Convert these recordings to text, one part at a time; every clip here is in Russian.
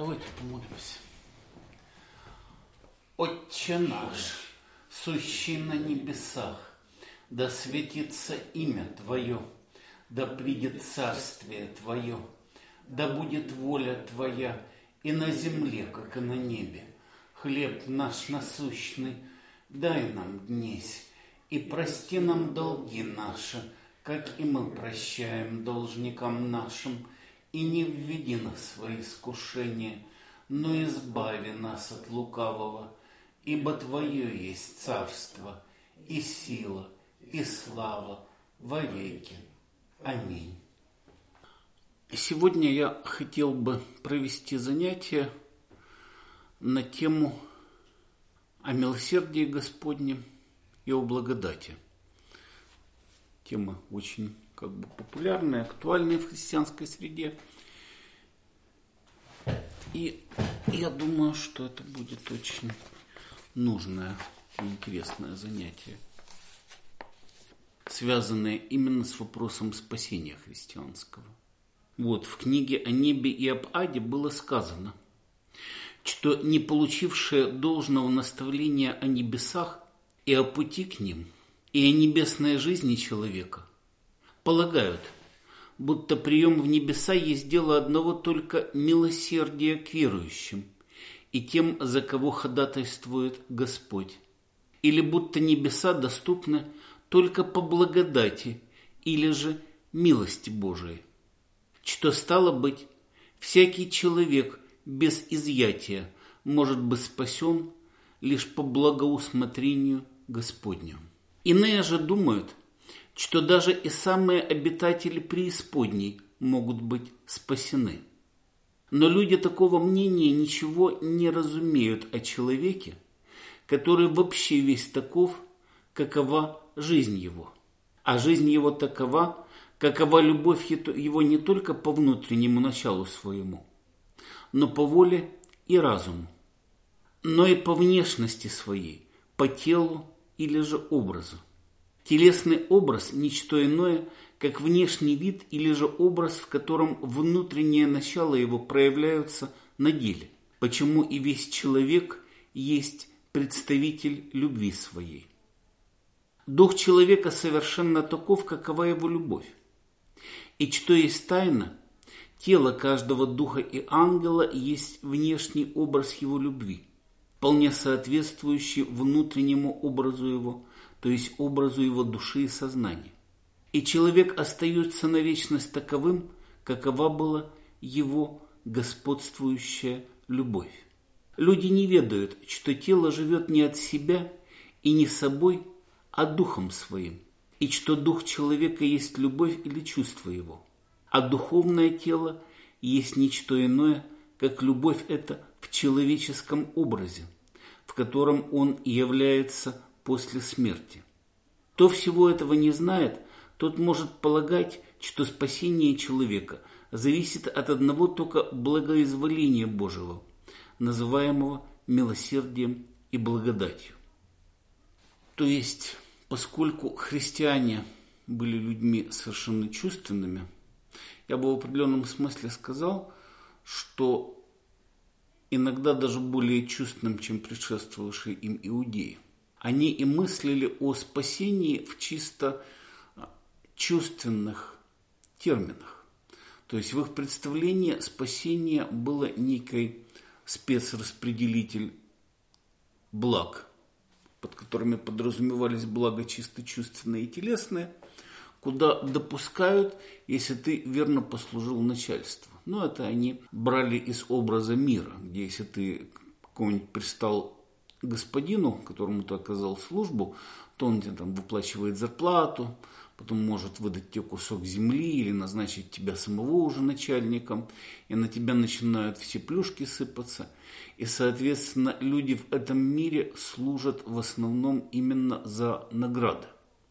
Давайте помолимся. Отче наш, сущий на небесах, да светится имя Твое, да придет царствие Твое, да будет воля Твоя и на земле, как и на небе. Хлеб наш насущный дай нам днесь, и прости нам долги наши, как и мы прощаем должникам нашим, и не введи нас во искушение, но избави нас от лукавого, ибо Твое есть царство, и сила, и слава во веки. Аминь. Сегодня я хотел бы провести занятие на тему о милосердии Господнем и о благодати. Тема очень популярная, актуальная в христианской среде. И я думаю, что это будет очень нужное и интересное занятие, связанное именно с вопросом спасения христианского. В книге о небе и об аде было сказано, что не получившие должного наставления о небесах и о пути к ним, и о небесной жизни человека, полагают, будто прием в небеса есть дело одного только милосердия к верующим и тем, за кого ходатайствует Господь, или будто небеса доступны только по благодати или же милости Божией, что стало быть, всякий человек без изъятия может быть спасен лишь по благоусмотрению Господню. Иные же думают, что даже и самые обитатели преисподней могут быть спасены. Но люди такого мнения ничего не разумеют о человеке, который вообще весь таков, какова жизнь его. А жизнь его такова, какова любовь его не только по внутреннему началу своему, но по воле и разуму, но и по внешности своей, по телу или же образу. Телесный образ – ничто иное, как внешний вид или же образ, в котором внутреннее начало его проявляются на деле, почему и весь человек есть представитель любви своей. Дух человека совершенно таков, какова его любовь. И что есть тайна, тело каждого духа и ангела есть внешний образ его любви, вполне соответствующий внутреннему образу его, то есть образу его души и сознания. И человек остается на вечность таковым, какова была его господствующая любовь. Люди не ведают, что тело живет не от себя и не собой, а духом своим, и что дух человека есть любовь или чувство его, а духовное тело есть ничто иное, как любовь эта в человеческом образе, в котором он является после смерти. Кто всего этого не знает, тот может полагать, что спасение человека зависит от одного только благоизволения Божьего, называемого милосердием и благодатью. То есть, поскольку христиане были людьми совершенно чувственными, я бы в определенном смысле сказал, что иногда даже более чувственным, чем предшествовавшие им иудеи. Они и мыслили о спасении в чисто чувственных терминах. То есть в их представлении спасение было некий спецраспределитель благ, под которыми подразумевались блага чисто чувственные и телесные, куда допускают, если ты верно послужил начальству. Но это они брали из образа мира, где если ты какому-нибудь пристал господину, которому ты оказал службу, то он тебе выплачивает зарплату, потом может выдать тебе кусок земли или назначить тебя самого уже начальником, и на тебя начинают все плюшки сыпаться. И, соответственно, люди в этом мире служат в основном именно за награды.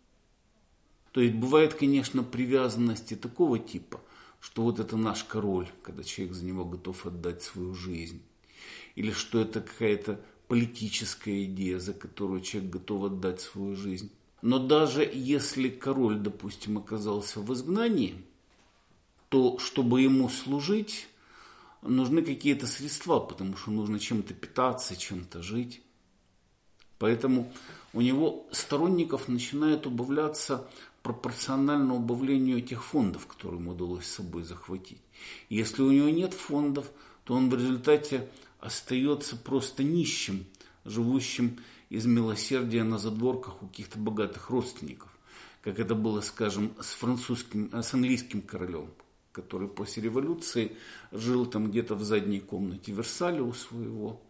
То есть бывает, конечно, привязанности такого типа, что это наш король, когда человек за него готов отдать свою жизнь. Или что это какая-то политическая идея, за которую человек готов отдать свою жизнь. Но даже если король, допустим, оказался в изгнании, то, чтобы ему служить, нужны какие-то средства, потому что нужно чем-то питаться, чем-то жить. Поэтому у него сторонников начинает убавляться пропорционально убавлению тех фондов, которые ему удалось с собой захватить. И если у него нет фондов, то он в результате остается просто нищим, живущим из милосердия на задворках у каких-то богатых родственников. Как это было, скажем, с английским королем, который после революции жил там где-то в задней комнате Версаля у своего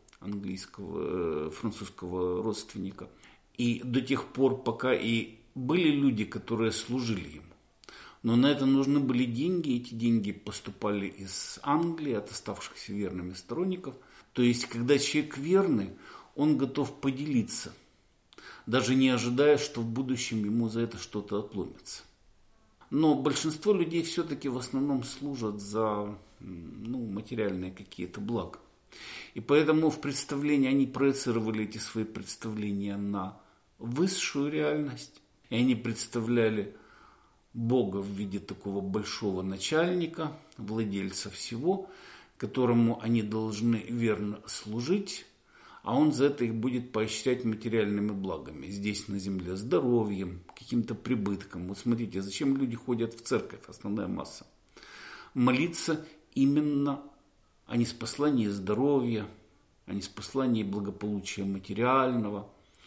французского родственника. И до тех пор, пока и были люди, которые служили ему. Но на это нужны были деньги. Эти деньги поступали из Англии, от оставшихся верными сторонников. То есть, когда человек верный, он готов поделиться, даже не ожидая, что в будущем ему за это что-то отломится. Но большинство людей все-таки в основном служат за материальные какие-то блага. И поэтому в представлении они проецировали эти свои представления на высшую реальность. И они представляли Бога в виде такого большого начальника, владельца всего, которому они должны верно служить, а он за это их будет поощрять материальными благами. Здесь на земле здоровьем, каким-то прибытком. Вот смотрите, зачем люди ходят в церковь, основная масса. Молиться именно а не с послания здоровья, а не с послания благополучия материального,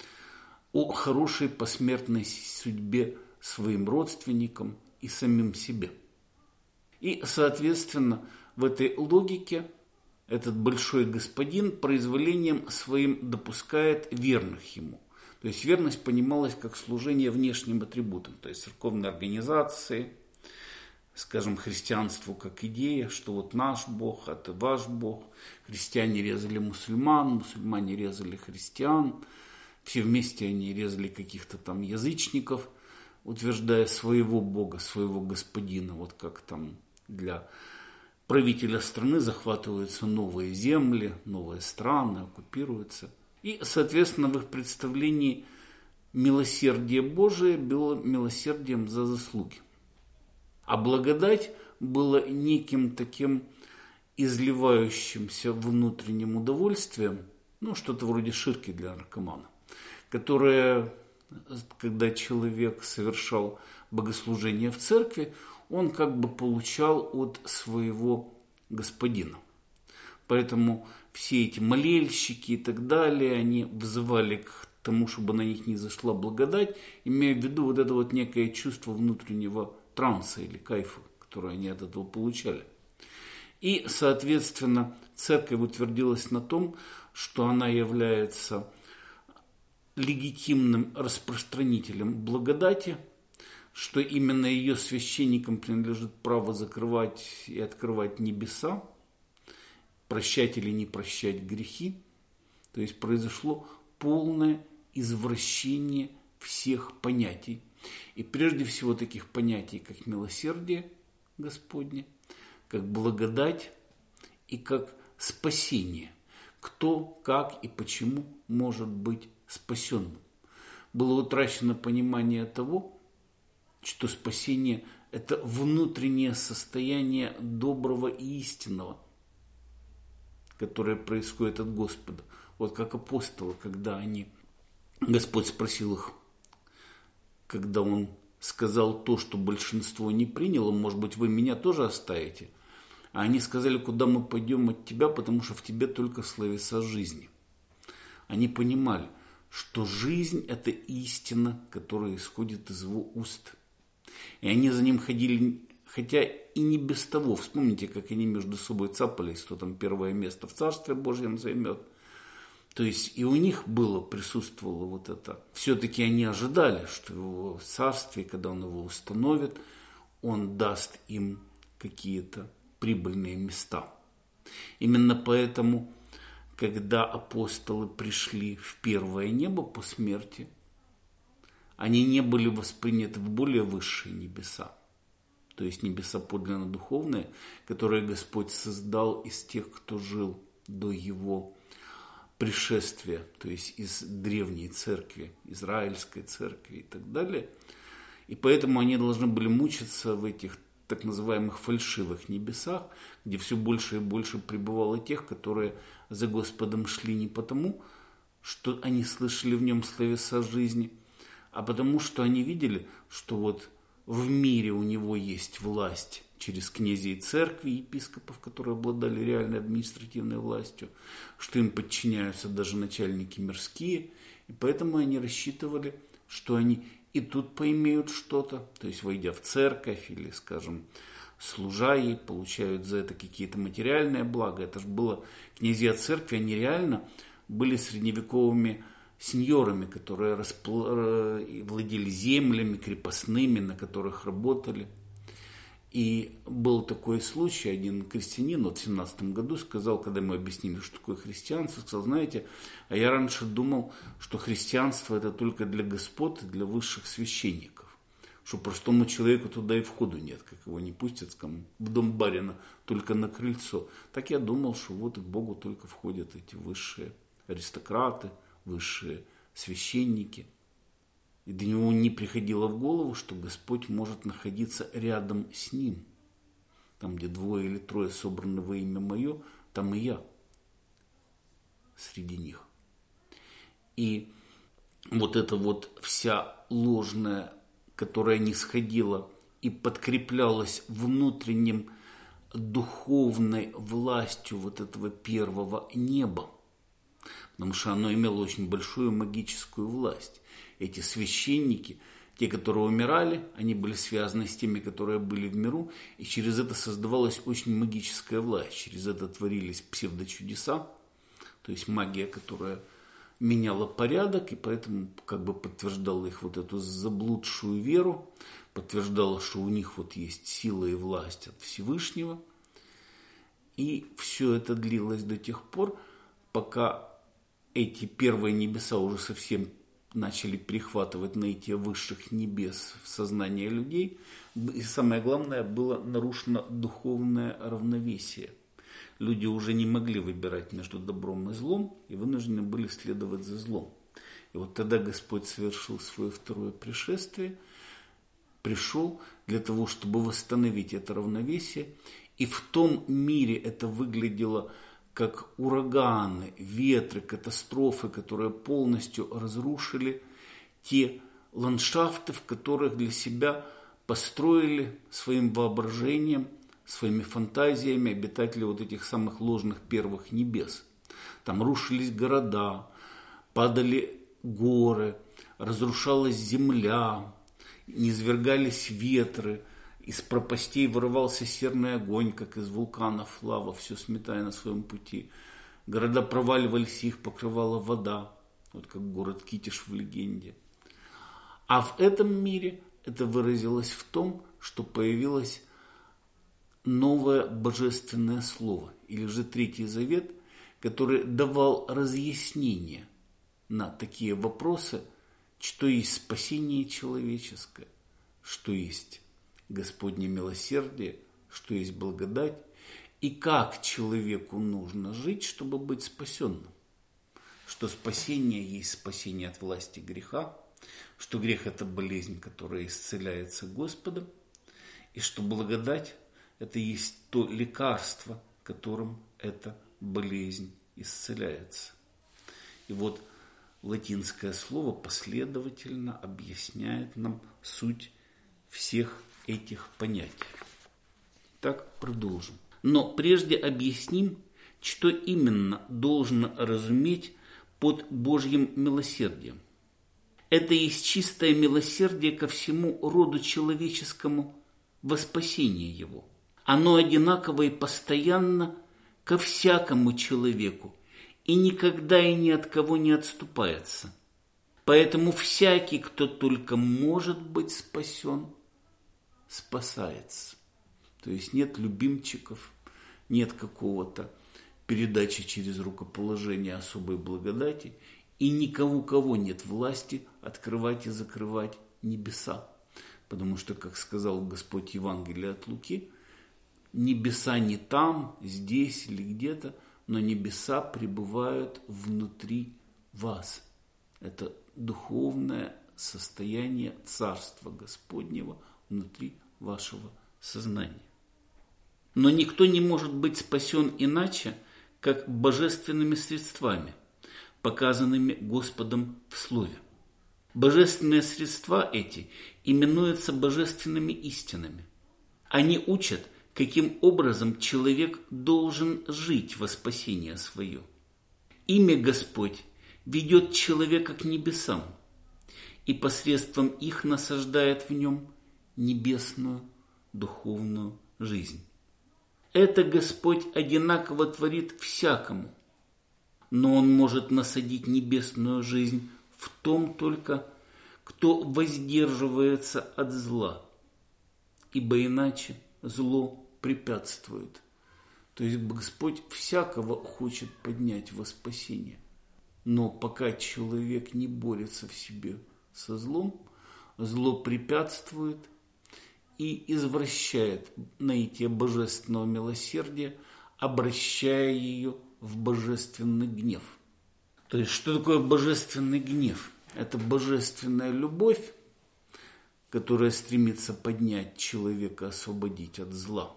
о хорошей посмертной судьбе своим родственникам и самим себе. И, соответственно, в этой логике этот большой господин произволением своим допускает верных ему. То есть верность понималась как служение внешним атрибутам, то есть церковной организации, скажем, христианству как идея, что вот наш Бог, это ваш Бог. Христиане резали мусульман, мусульмане резали христиан. Все вместе они резали каких-то там язычников, утверждая своего Бога, своего господина. Вот как там для правителя страны захватываются новые земли, новые страны, оккупируются. И, соответственно, в их представлении милосердие Божие было милосердием за заслуги. А благодать была неким таким изливающимся внутренним удовольствием, что-то вроде ширки для наркомана, которое, когда человек совершал богослужение в церкви, он как бы получал от своего господина. Поэтому все эти молельщики и так далее, они взывали к тому, чтобы на них не зашла благодать, имея в виду вот это вот некое чувство внутреннего транса или кайфа, который они от этого получали. И, соответственно, церковь утвердилась на том, что она является легитимным распространителем благодати, что именно ее священникам принадлежит право закрывать и открывать небеса, прощать или не прощать грехи. То есть произошло полное извращение всех понятий. И прежде всего таких понятий, как милосердие Господне, как благодать и как спасение. Кто, как и почему может быть спасенным. Было утрачено понимание того, что спасение – это внутреннее состояние доброго и истинного, которое происходит от Господа. Вот как апостолы, когда Господь спросил их, когда Он сказал то, что большинство не приняло, может быть, вы меня тоже оставите? А они сказали, куда мы пойдем от тебя, потому что в тебе только словеса жизни. Они понимали, что жизнь – это истина, которая исходит из его уст. И они за ним ходили, хотя и не без того. Вспомните, как они между собой цапались, кто там первое место в Царстве Божьем займет. То есть и у них присутствовало вот это. Все-таки они ожидали, что его царствие, когда он его установит, он даст им какие-то прибыльные места. Именно поэтому, когда апостолы пришли в первое небо по смерти, они не были восприняты в более высшие небеса. То есть небеса подлинно духовные, которые Господь создал из тех, кто жил до его пришествия, то есть из древней церкви, израильской церкви и так далее. И поэтому они должны были мучиться в этих так называемых фальшивых небесах, где все больше и больше пребывало тех, которые за Господом шли не потому, что они слышали в нем словеса жизни, а потому что они видели, что вот в мире у него есть власть через князей церкви, епископов, которые обладали реальной административной властью, что им подчиняются даже начальники мирские, и поэтому они рассчитывали, что они и тут поимеют что-то, то есть войдя в церковь или, скажем, служа ей, получают за это какие-то материальные блага. Это же было князья церкви, они реально были средневековыми сеньорами, которые владели землями крепостными, на которых работали. И был такой случай, один крестьянин в 17 году сказал, когда мы объяснили, что такое христианство, сказал, знаете, а я раньше думал, что христианство это только для господ и для высших священников, что простому человеку туда и входу нет, как его не пустят в дом барина только на крыльцо. Так я думал, что вот и к Богу только входят эти высшие аристократы, высшие священники. И до него не приходило в голову, что Господь может находиться рядом с ним. Там, где 2 или 3 собраны во имя Мое, там и я среди них. И вот эта вот вся ложная, которая не сходила и подкреплялась внутренним духовной властью вот этого первого неба, потому что оно имело очень большую магическую власть. Эти священники, те, которые умирали, они были связаны с теми, которые были в миру, и через это создавалась очень магическая власть. Через это творились псевдочудеса, то есть магия, которая меняла порядок, и поэтому как бы подтверждала их вот эту заблудшую веру, подтверждала, что у них вот есть сила и власть от Всевышнего. И все это длилось до тех пор, пока эти первые небеса уже совсем начали перехватывать наитие высших небес в сознание людей. И самое главное, было нарушено духовное равновесие. Люди уже не могли выбирать между добром и злом, и вынуждены были следовать за злом. И вот тогда Господь совершил свое второе пришествие, пришел для того, чтобы восстановить это равновесие. И в том мире это выглядело как ураганы, ветры, катастрофы, которые полностью разрушили те ландшафты, в которых для себя построили своим воображением, своими фантазиями обитатели вот этих самых ложных первых небес. Там рушились города, падали горы, разрушалась земля, низвергались ветры, из пропастей вырывался серный огонь, как из вулканов лава, все сметая на своем пути. Города проваливались, их покрывала вода, вот как город Китиш в легенде. А в этом мире это выразилось в том, что появилось новое божественное слово, или же Третий Завет, который давал разъяснение на такие вопросы, что есть спасение человеческое, что есть Господне милосердие, что есть благодать, и как человеку нужно жить, чтобы быть спасенным. Что спасение есть спасение от власти греха, что грех – это болезнь, которая исцеляется Господом, и что благодать – это есть то лекарство, которым эта болезнь исцеляется. И вот латинское слово последовательно объясняет нам суть всех этих понятий. Так, продолжим. Но прежде объясним, что именно должно разуметь под Божьим милосердием. Это есть чистое милосердие ко всему роду человеческому во спасение его. Оно одинаково и постоянно ко всякому человеку и никогда и ни от кого не отступается. Поэтому всякий, кто только может быть спасен, спасается. То есть нет любимчиков, нет какого-то передачи через рукоположение особой благодати, и никого, у кого нет власти открывать и закрывать небеса. Потому что, как сказал Господь в Евангелии от Луки, небеса не там, здесь или где-то, но небеса пребывают внутри вас. Это духовное состояние Царства Господнего внутри вашего сознания. Но никто не может быть спасен иначе, как божественными средствами, показанными Господом в Слове. Божественные средства эти именуются божественными истинами. Они учат, каким образом человек должен жить во спасение свое. Имя Господь ведет человека к небесам и посредством их насаждает в нем небесную духовную жизнь. Это Господь одинаково творит всякому, но Он может насадить небесную жизнь в том только, кто воздерживается от зла, ибо иначе зло препятствует. То есть Господь всякого хочет поднять во спасение. Но пока человек не борется в себе со злом, зло препятствует и извращает наитие божественного милосердия, обращая ее в божественный гнев. То есть, что такое божественный гнев? Это божественная любовь, которая стремится поднять человека, освободить от зла.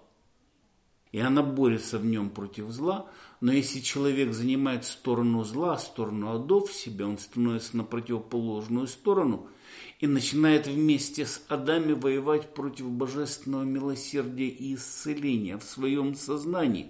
И она борется в нем против зла, но если человек занимает сторону зла, сторону адов в себе, он становится на противоположную сторону и начинает вместе с адами воевать против божественного милосердия и исцеления в своем сознании.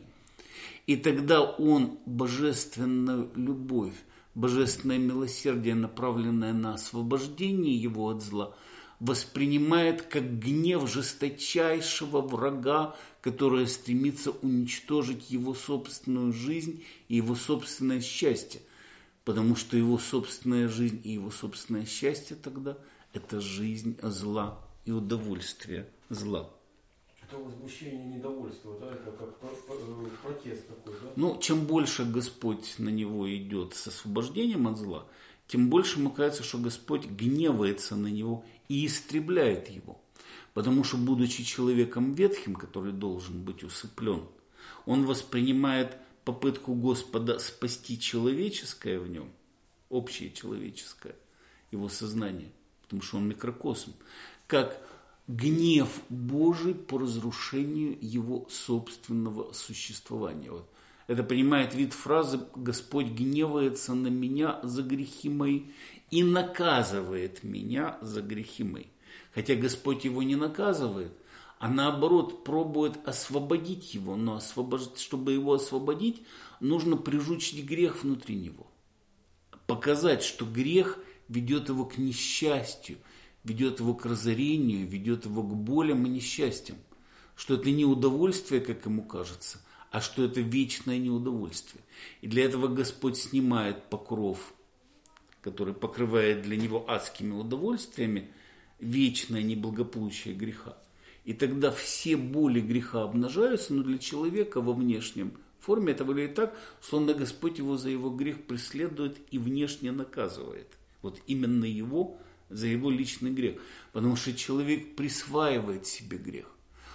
И тогда он божественную любовь, божественное милосердие, направленное на освобождение его от зла, воспринимает как гнев жесточайшего врага, который стремится уничтожить его собственную жизнь и его собственное счастье. Потому что его собственная жизнь и его собственное счастье тогда – это жизнь зла и удовольствие зла. Это возмущение, недовольство, да? Это как протест такой, да? Ну, чем больше Господь на него идет с освобождением от зла, тем больше ему кажется, что Господь гневается на него и истребляет его. Потому что, будучи человеком ветхим, который должен быть усыплен, он воспринимает попытку Господа спасти человеческое в нем, общее человеческое, его сознание, потому что он микрокосм, как гнев Божий по разрушению его собственного существования. Вот. Это принимает вид фразы «Господь гневается на меня за грехи мои и наказывает меня за грехи мои». Хотя Господь его не наказывает, а наоборот пробует освободить его. Но чтобы его освободить, нужно прижучить грех внутри него. Показать, что грех ведет его к несчастью, ведет его к разорению, ведет его к болям и несчастьям. Что это не удовольствие, как ему кажется, а что это вечное неудовольствие. И для этого Господь снимает покров, который покрывает для него адскими удовольствиями, вечное неблагополучие греха. И тогда все боли греха обнажаются, но для человека во внешнем форме это выглядит так, словно Господь его за его грех преследует и внешне наказывает. Вот именно его за его личный грех. Потому что человек присваивает себе грех.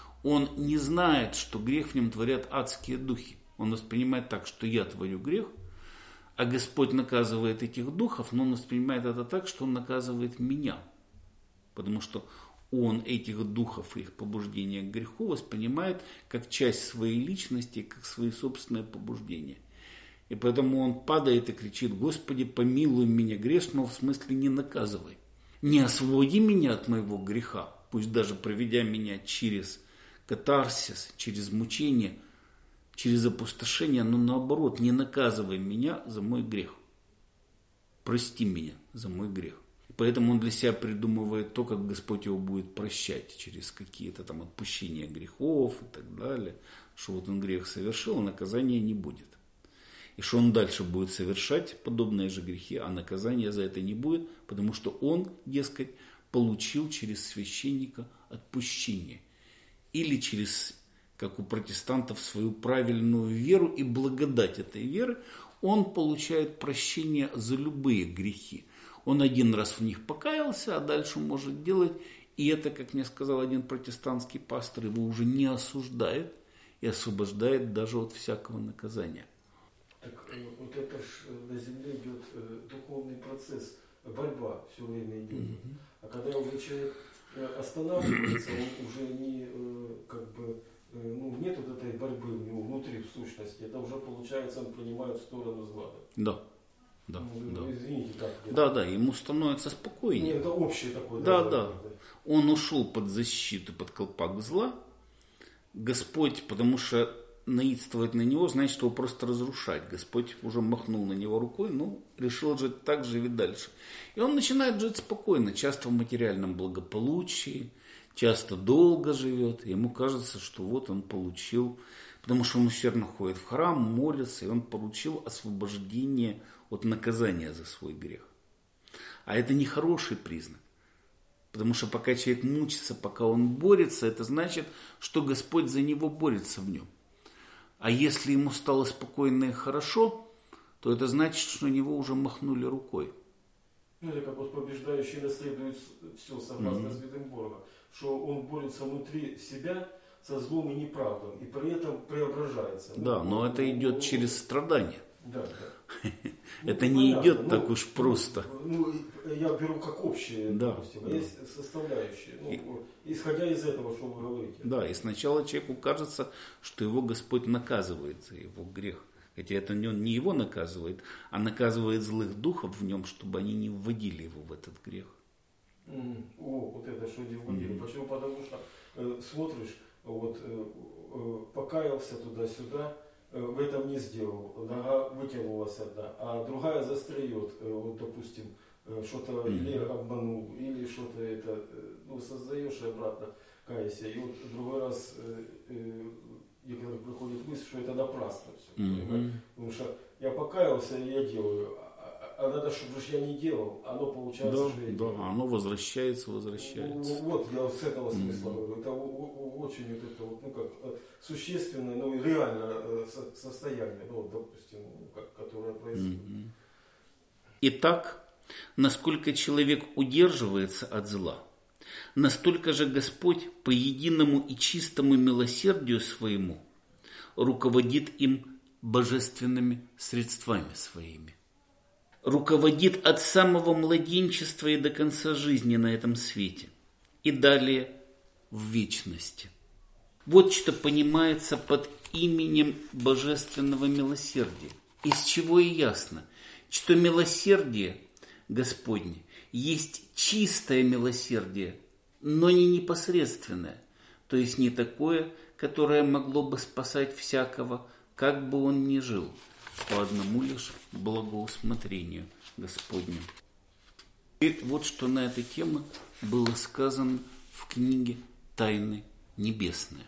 Он не знает, что грех в нем творят адские духи. Он воспринимает так, что я творю грех, а Господь наказывает этих духов, но он воспринимает это так, что он наказывает меня. Потому что он этих духов и их побуждения к греху воспринимает как часть своей личности, как свои собственные побуждения. И поэтому он падает и кричит: «Господи, помилуй меня грешного», в смысле не наказывай. Не освободи меня от моего греха, пусть даже проведя меня через катарсис, через мучение, через опустошение, но наоборот, не наказывай меня за мой грех. Прости меня за мой грех. Поэтому он для себя придумывает то, как Господь его будет прощать через какие-то там отпущения грехов и так далее. Что вот он грех совершил, а наказания не будет. И что он дальше будет совершать подобные же грехи, а наказания за это не будет, потому что он, дескать, получил через священника отпущение. Или через, как у протестантов, свою правильную веру и благодать этой веры, он получает прощение за любые грехи. Он один раз в них покаялся, а дальше может делать. И это, как мне сказал один протестантский пастор, его уже не осуждает и освобождает даже от всякого наказания. Так вот это ж на земле идет духовный процесс, борьба все время идет. А когда уже человек останавливается, он уже не нет вот этой борьбы у него внутри в сущности. Это уже получается, он принимает сторону зла. Да. Да, Извините, так. Да, ему становится спокойнее. Нет, это общее такое. Да. Он ушел под защиту, под колпак зла. Господь, потому что наидствовать на него, значит его просто разрушать. Господь уже махнул на него рукой, решил жить так, живи дальше. И он начинает жить спокойно, часто в материальном благополучии, часто долго живет. Ему кажется, что вот он получил, потому что он усердно ходит в храм, молится, и он получил освобождение от наказания за свой грех. А это не хороший признак. Потому что пока человек мучится, пока он борется, это значит, что Господь за него борется в нем. А если ему стало спокойно и хорошо, то это значит, что на него уже махнули рукой. Это как вот побеждающий наследует все, согласно Святым что он борется внутри себя со злом и неправдой, и при этом преображается. Да, но это идет через страдания. Да. Это не идет так уж просто. Я беру как общее, допустим, есть составляющие. Исходя из этого, что вы говорите. Да, и сначала человеку кажется, что его Господь наказывает за его грех. Хотя это он не его наказывает, а наказывает злых духов в нем, чтобы они не вводили его в этот грех. Вот это что не вводили. Почему? Потому что смотришь, покаялся туда-сюда, в этом не сделал, нога вытянулась одна, а другая застряет, допустим, что-то или обманул, или что-то создаешь и обратно каешься. И другой раз некоторых приходит мысль, что это напрасно все. Потому что я покаялся и я делаю, а надо, чтобы я не делал, оно получается, что я делаю. Оно возвращается. Вот я с этого смысла говорю. Это очень существенное, и реальное состояние, допустим, которое происходит. Итак, насколько человек удерживается от зла, настолько же Господь по единому и чистому милосердию своему руководит им божественными средствами своими. Руководит от самого младенчества и до конца жизни на этом свете. И далее в вечности. Вот что понимается под именем божественного милосердия. Из чего и ясно, что милосердие Господне есть чистое милосердие, но не непосредственное, то есть не такое, которое могло бы спасать всякого, как бы он ни жил, по одному лишь благоусмотрению Господню. И вот что на эту тему было сказано в книге «Тайны небесные».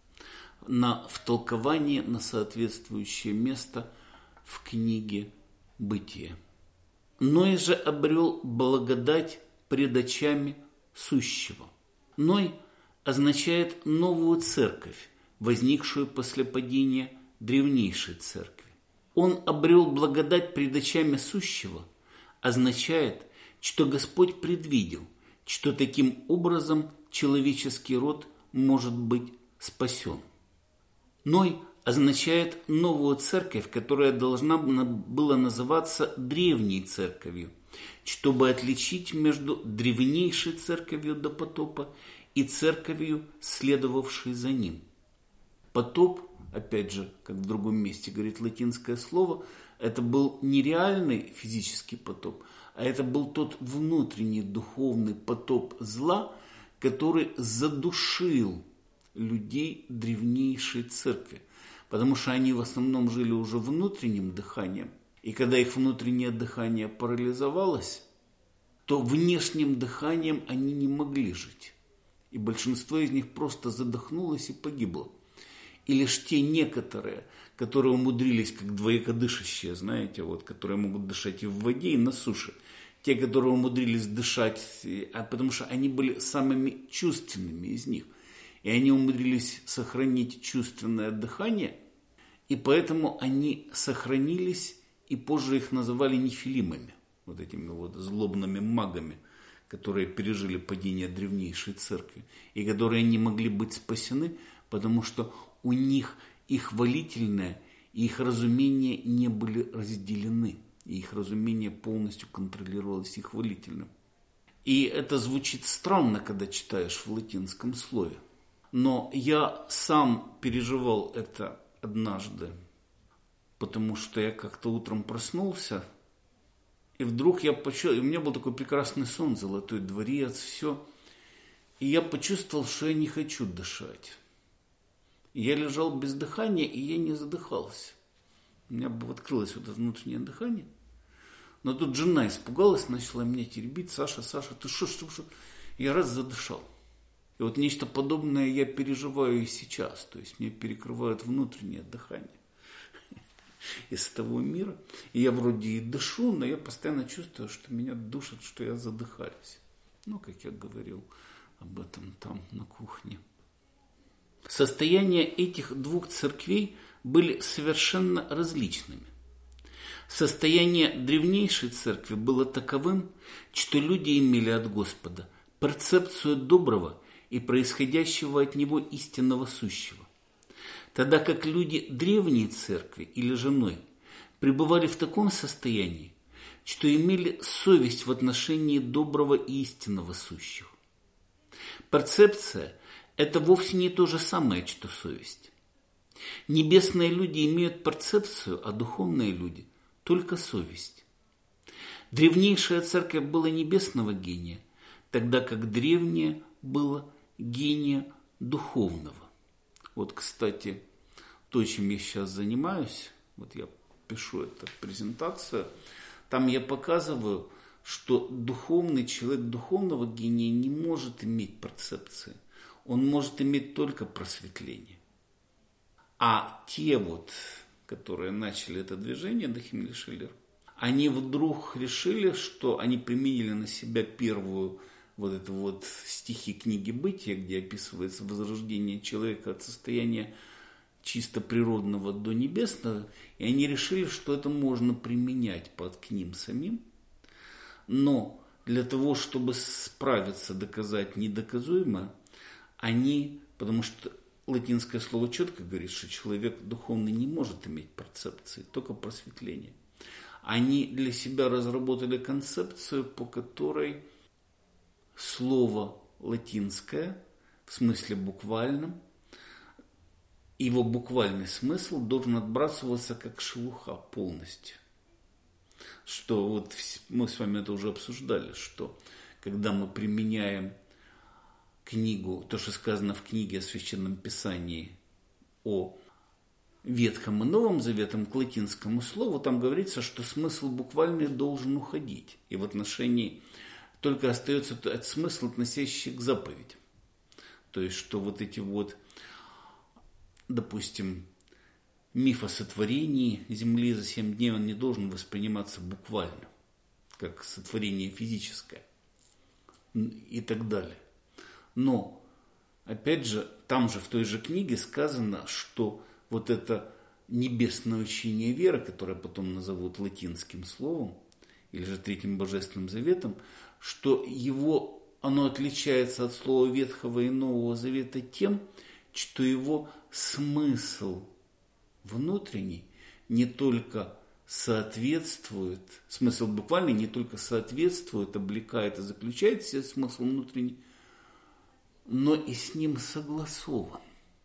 В толковании на соответствующее место в книге «Бытие». Ной же обрел благодать пред очами сущего. Ной означает новую церковь, возникшую после падения древнейшей церкви. Он обрел благодать пред очами сущего, означает, что Господь предвидел, что таким образом человеческий род может быть спасен. Ной означает новую церковь, которая должна была называться древней церковью, чтобы отличить между древнейшей церковью до потопа и церковью, следовавшей за ним. Потоп, опять же, как в другом месте говорит латинское слово, это был не реальный физический потоп, а это был тот внутренний духовный потоп зла, который задушил людей древнейшей церкви. Потому что они в основном жили уже внутренним дыханием. И когда их внутреннее дыхание парализовалось, то внешним дыханием они не могли жить. И большинство из них просто задохнулось и погибло. И лишь те некоторые, которые умудрились, как двоякодышащие, знаете, которые могут дышать и в воде, и на суше. Те, которые умудрились дышать, потому что они были самыми чувственными из них. И они умудрились сохранить чувственное дыхание, и поэтому они сохранились, и позже их называли нефилимами, вот этими злобными магами, которые пережили падение древнейшей церкви, и которые не могли быть спасены, потому что у них их хвалительное и их разумение не были разделены, и их разумение полностью контролировалось их хвалительным. И это звучит странно, когда читаешь в латинском слове. Но я сам переживал это однажды, потому что я как-то утром проснулся, и вдруг я почувствовал, и у меня был такой прекрасный сон, золотой дворец, все. И я почувствовал, что я не хочу дышать. И я лежал без дыхания, и я не задыхался. У меня бы открылось вот это внутреннее дыхание. Но тут жена испугалась, начала меня теребить. Саша, ты что? Я раз задышал. И вот нечто подобное я переживаю и сейчас. То есть мне перекрывают внутреннее дыхание из того мира. И я вроде и дышу, но я постоянно чувствую, что меня душит, что я задыхаюсь. Ну, как я говорил об этом там на кухне. Состояния этих двух церквей были совершенно различными. Состояние древнейшей церкви было таковым, что люди имели от Господа перцепцию доброго и происходящего от Него истинного сущего, тогда как люди древней церкви или же иной пребывали в таком состоянии, что имели совесть в отношении доброго и истинного сущего. Перцепция – это вовсе не то же самое, что совесть. Небесные люди имеют перцепцию, а духовные люди – только совесть. Древнейшая церковь была небесного гения, тогда как древняя была гения духовного. Вот, кстати, то, чем я сейчас занимаюсь, вот я пишу эту презентацию, там я показываю, что духовный человек духовного гения не может иметь перцепции. Он может иметь только просветление. А те вот, которые начали это движение, Дахим Шиллер, они вдруг решили, что они применили на себя первую вот эту вот стихи книги «Бытия», где описывается возрождение человека от состояния чисто природного до небесного, и они решили, что это можно применять к ним самим. Но для того, чтобы справиться, доказать недоказуемое, они, потому что латинское слово четко говорит, что человек духовный не может иметь перцепции, только просветление. Они для себя разработали концепцию, по которой слово латинское, в смысле буквальном, его буквальный смысл должен отбрасываться как шелуха полностью. Что вот мы с вами это уже обсуждали, что когда мы применяем книгу, то, что сказано в книге о Священном Писании о Ветхом и Новом Заветом к латинскому слову, там говорится, что смысл буквальный должен уходить. И в отношении только остается смысл, относящийся к заповедям. То есть, что вот эти вот, допустим, миф о сотворении Земли за 7 дней, он не должен восприниматься буквально, как сотворение физическое и так далее. Но, опять же, там же в той же книге сказано, что вот это небесное учение веры, которое потом назовут латинским словом, или же Третьим Божественным Заветом, что оно отличается от слова Ветхого и Нового Завета тем, что его смысл внутренний не только соответствует, смысл буквальный не только соответствует, облекает и заключает в себе смысл внутренний, но и с ним согласован.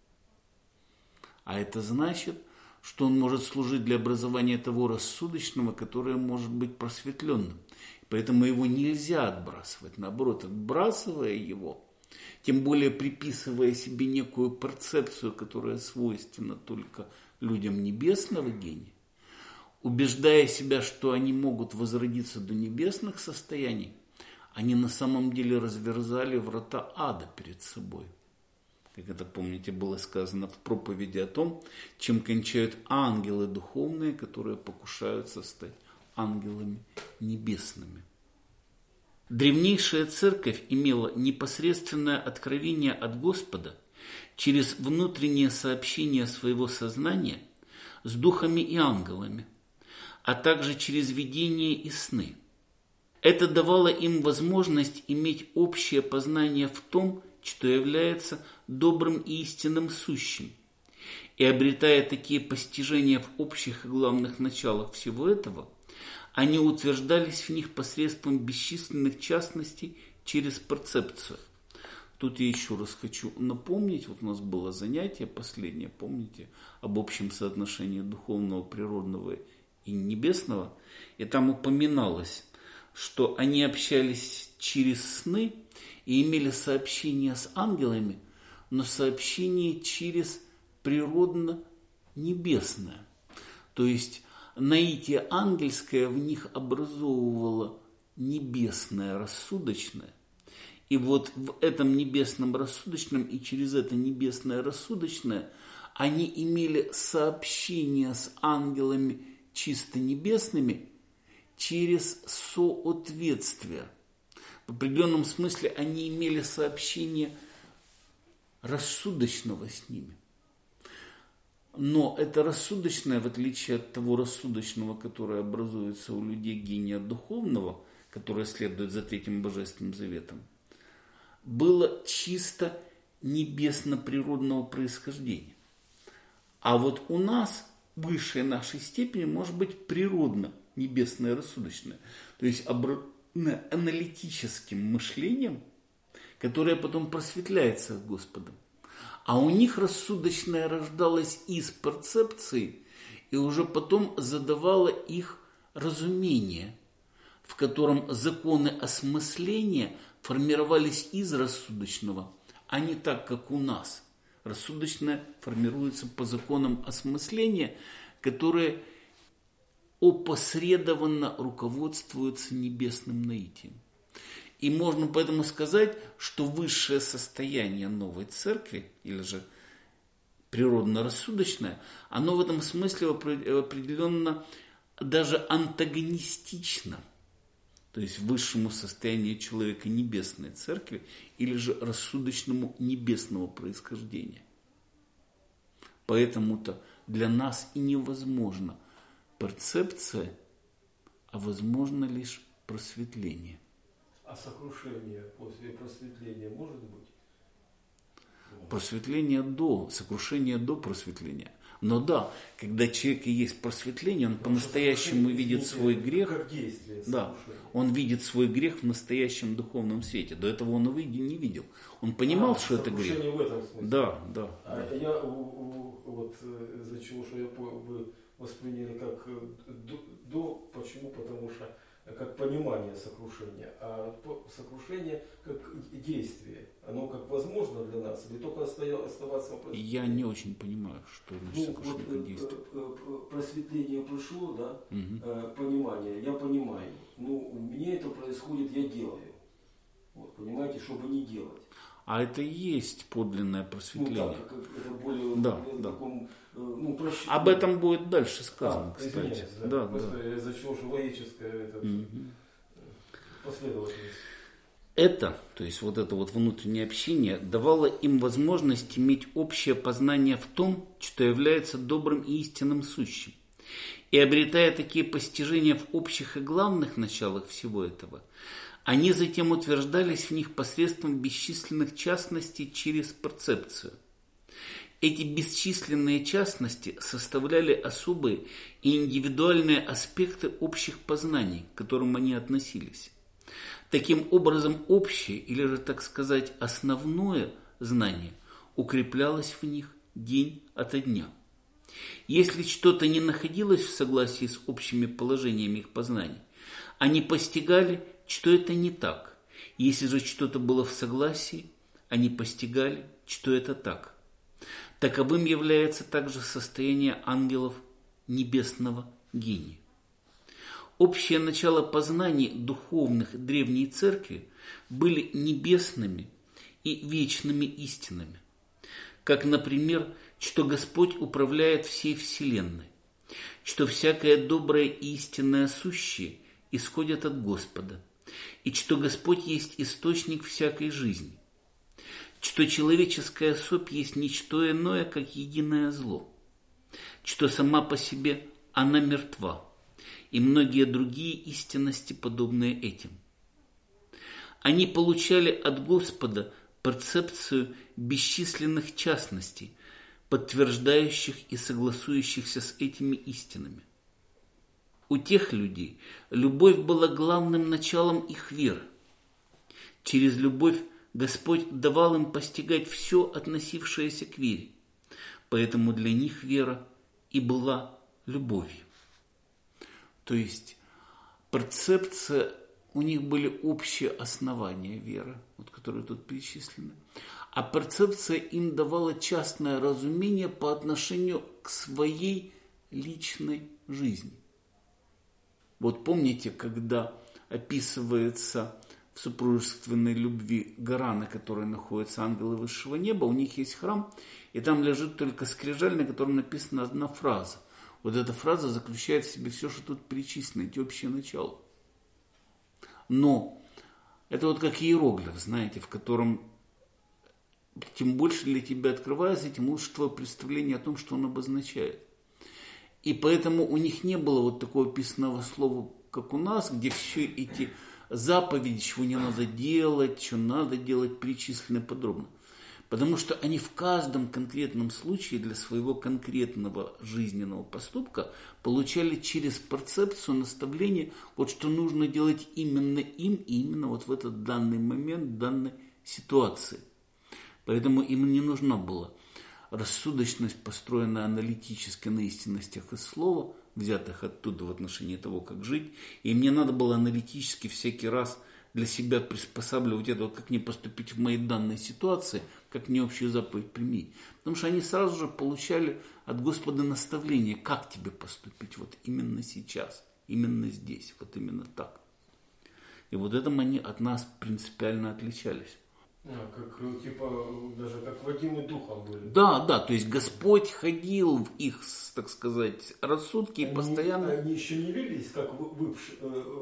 А это значит, что он может служить для образования того рассудочного, которое может быть просветленным. Поэтому его нельзя отбрасывать. Наоборот, отбрасывая его, тем более приписывая себе некую перцепцию, которая свойственна только людям небесного гения, убеждая себя, что они могут возродиться до небесных состояний, они на самом деле разверзали врата ада перед собой. Как это, помните, было сказано в проповеди о том, чем кончают ангелы духовные, которые покушаются стать ангелами небесными. Древнейшая церковь имела непосредственное откровение от Господа через внутреннее сообщение своего сознания с духами и ангелами, а также через видения и сны. Это давало им возможность иметь общее познание в том, что является добрым и истинным сущим. И обретая такие постижения в общих и главных началах всего этого, они утверждались в них посредством бесчисленных частностей через перцепцию. Тут я еще раз хочу напомнить, вот у нас было занятие последнее, помните, об общем соотношении духовного, природного и небесного. И там упоминалось, что они общались через сны и имели сообщение с ангелами, но сообщение через природно-небесное. То есть наитие ангельское в них образовывало небесное рассудочное. И вот в этом небесном рассудочном и через это небесное рассудочное они имели сообщение с ангелами чисто небесными через соответствие. В определенном смысле они имели сообщение рассудочного с ними. Но это рассудочное, в отличие от того рассудочного, которое образуется у людей гения духовного, которое следует за Третьим Божественным Заветом, было чисто небесно-природного происхождения. А вот у нас высшая нашей степени может быть природно-небесное рассудочное. То есть аналитическим мышлением, которое потом просветляется Господом. А у них рассудочное рождалось из перцепции и уже потом задавало их разумение, в котором законы осмысления формировались из рассудочного, а не так, как у нас. Рассудочное формируется по законам осмысления, которые опосредованно руководствуются небесным наитием. И можно поэтому сказать, что высшее состояние новой церкви, или же природно-рассудочное, оно в этом смысле определенно даже антагонистично, то есть высшему состоянию человека небесной церкви, или же рассудочному небесного происхождения. Поэтому-то для нас и невозможна перцепция, а возможно лишь просветление. А сокрушение после просветления может быть? Сокрушение до просветления. Но да, когда человек и есть просветление, он по-настоящему видит свой грех. Как действие, да, он видит свой грех в настоящем духовном свете. До этого он его не видел. Он понимал, что это грех. В этом смысле. Да. Я вот из-за чего, что вы восприняли как до, почему? Потому что как понимание сокрушения, а сокрушение как действие. Оно как возможно для нас, или только оставаться... Я не очень понимаю, что значит сокрушение как действие. Просветление пришло, да, понимание, я понимаю. Мне это происходит, я делаю. Вот, понимаете, чтобы не делать. А это и есть подлинное просветление. Это более таком, об этом будет дальше сказано, кстати. Просто из-за чего же логическое последовательность. Это, то есть вот это вот внутреннее общение, давало им возможность иметь общее познание в том, что является добрым и истинным сущим. И обретая такие постижения в общих и главных началах всего этого, они затем утверждались в них посредством бесчисленных частностей через перцепцию. Эти бесчисленные частности составляли особые и индивидуальные аспекты общих познаний, к которым они относились. Таким образом, общее, или же, так сказать, основное знание укреплялось в них день ото дня. Если что-то не находилось в согласии с общими положениями их познаний, они постигали, что это не так. Если же что-то было в согласии, они постигали, что это так. Таковым является также состояние ангелов небесного гения. Общее начало познаний духовных древней церкви были небесными и вечными истинами. Как, например, что Господь управляет всей вселенной, что всякое доброе и истинное сущее исходит от Господа, и что Господь есть источник всякой жизни, что человеческая особь есть ничто иное, как единое зло, что сама по себе она мертва, и многие другие истинности, подобные этим. Они получали от Господа перцепцию бесчисленных частностей, подтверждающих и согласующихся с этими истинами. У тех людей любовь была главным началом их веры. Через любовь Господь давал им постигать все, относившееся к вере. Поэтому для них вера и была любовью. То есть перцепция, у них были общие основания веры, вот, которые тут перечислены. А перцепция им давала частное разумение по отношению к своей личной жизни. Вот помните, когда описывается в супружественной любви гора, на которой находятся ангелы высшего неба, у них есть храм, и там лежит только скрижаль, на котором написана одна фраза. Вот эта фраза заключает в себе все, что тут перечислено, эти общие начала. Но это вот как иероглиф, знаете, в котором тем больше для тебя открывается, тем лучше твое представление о том, что он обозначает. И поэтому у них не было вот такого писанного слова, как у нас, где все эти заповеди, чего не надо делать, что надо делать, перечислены подробно. Потому что они в каждом конкретном случае для своего конкретного жизненного поступка получали через перцепцию наставление, вот что нужно делать именно им и именно вот в этот данный момент, в данной ситуации. Поэтому им не нужна была рассудочность, построенная аналитически на истинностях из слова, взятых оттуда в отношении того, как жить. И мне надо было аналитически всякий раз для себя приспосабливать это, вот как мне поступить в моей данной ситуации, как мне общую заповедь применить. Потому что они сразу же получали от Господа наставление, как тебе поступить вот именно сейчас, именно здесь, вот именно так. И вот этим они от нас принципиально отличались. Как, типа, даже как водимы духом были. Да, то есть Господь ходил в их, так сказать, рассудки и постоянно... Они еще не лились, как высшей,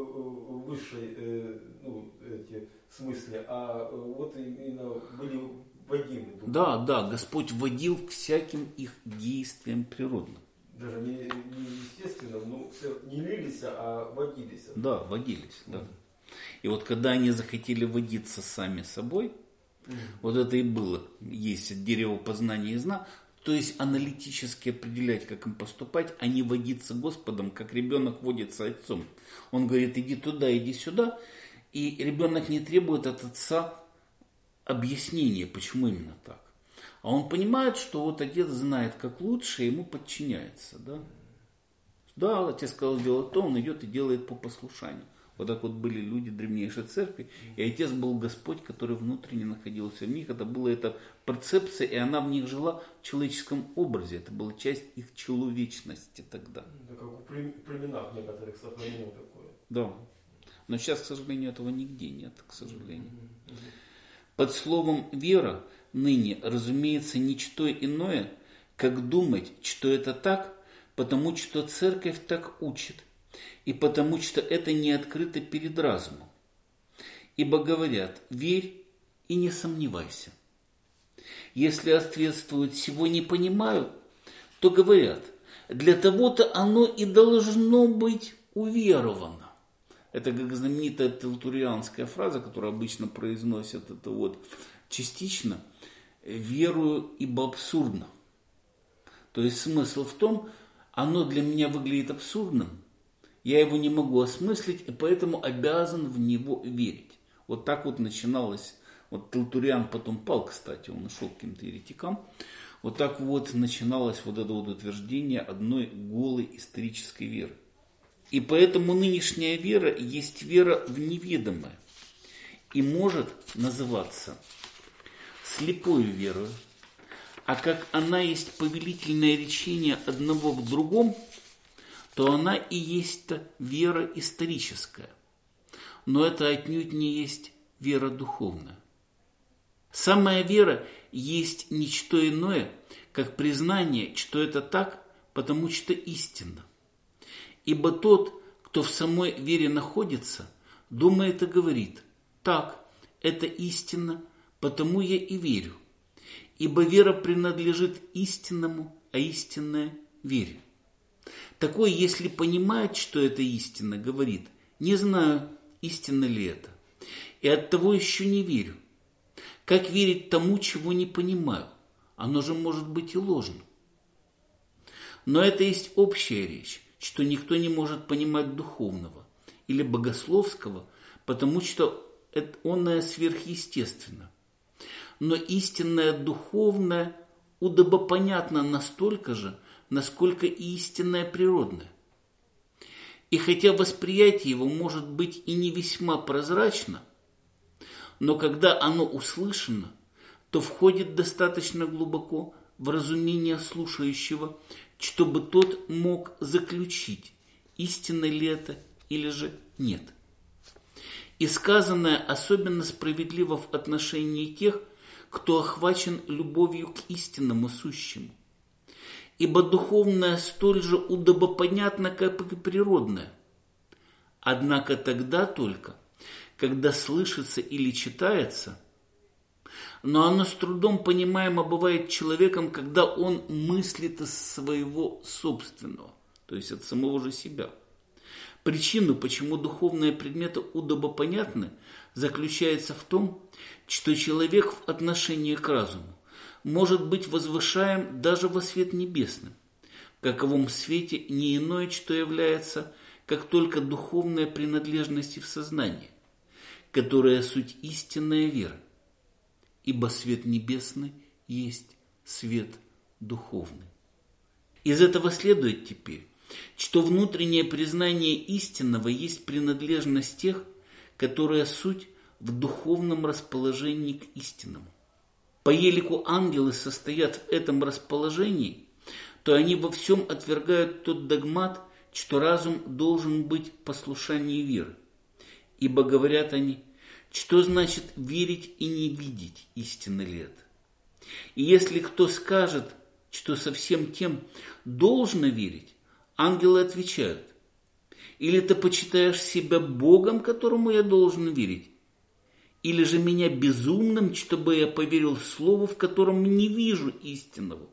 эти смысле, а вот именно были водимы духом. Да, Господь водил к всяким их действиям природным. Даже не естественным, но все не лились, а водились. Да, водились, да. И вот когда они захотели водиться сами собой, вот это и было, есть дерево познания и зна, то есть аналитически определять, как им поступать, а не водиться Господом, как ребенок водится отцом. Он говорит, иди туда, иди сюда, и ребенок не требует от отца объяснения, почему именно так. А он понимает, что вот отец знает, как лучше, и ему подчиняется. Да, отец сказал сделать то, он идет и делает по послушанию. Вот так вот были люди древнейшей церкви, и Отец был Господь, который внутренне находился в них. Это была эта перцепция, и она в них жила в человеческом образе. Это была часть их человечности тогда. Это как у племенах некоторых сохранено такое. Да. Но сейчас, к сожалению, этого нигде нет, к сожалению. Под словом «вера» ныне разумеется ничто иное, как думать, что это так, потому что церковь так учит. И потому что это не открыто перед разумом. Ибо говорят, верь и не сомневайся. Если ответствуют, всего не понимаю, то говорят, для того-то оно и должно быть уверовано. Это как знаменитая телтурианская фраза, которую обычно произносят, это вот частично, верую, ибо абсурдно. То есть смысл в том, оно для меня выглядит абсурдным, я его не могу осмыслить, и поэтому обязан в него верить. Вот так вот начиналось. Вот Телтуриан потом пал, кстати, он ушел к каким-то еретикам. Вот так вот начиналось вот это вот утверждение одной голой исторической веры. И поэтому нынешняя вера есть вера в неведомое. И может называться слепою верою. А как она есть повелительное речение одного в другом, то она и есть-то вера историческая. Но это отнюдь не есть вера духовная. Самая вера есть ничто иное, как признание, что это так, потому что истинно. Ибо тот, кто в самой вере находится, думает и говорит, так, это истинно, потому я и верю. Ибо вера принадлежит истинному, а истинное вере. Такой, если понимает, что это истина, говорит, не знаю, истинно ли это, и оттого еще не верю. Как верить тому, чего не понимаю? Оно же может быть и ложно. Но это есть общая речь, что никто не может понимать духовного или богословского, потому что оное сверхъестественно. Но истинное духовное удобопонятно настолько же, насколько и истинное природное. И хотя восприятие его может быть и не весьма прозрачно, но когда оно услышано, то входит достаточно глубоко в разумение слушающего, чтобы тот мог заключить, истинно ли это или же нет. И сказанное особенно справедливо в отношении тех, кто охвачен любовью к истинному сущему. Ибо духовное столь же удобопонятно, как и природное. Однако тогда только, когда слышится или читается, но оно с трудом понимаемо бывает человеком, когда он мыслит из своего собственного, то есть от самого же себя. Причина, почему духовные предметы удобопонятны, заключается в том, что человек в отношении к разуму может быть возвышаем даже во свет небесный, в каковом свете не иное, что является, как только духовная принадлежность в сознании, которая суть истинная вера, ибо свет небесный есть свет духовный. Из этого следует теперь, что внутреннее признание истинного есть принадлежность тех, которые суть в духовном расположении к истинному. По елику ангелы состоят в этом расположении, то они во всем отвергают тот догмат, что разум должен быть послушанием веры. Ибо говорят они, что значит верить и не видеть, истинно ли это. И если кто скажет, что со всем тем должно верить, ангелы отвечают, или ты почитаешь себя Богом, которому я должен верить, или же меня безумным, чтобы я поверил слову, в котором не вижу истинного.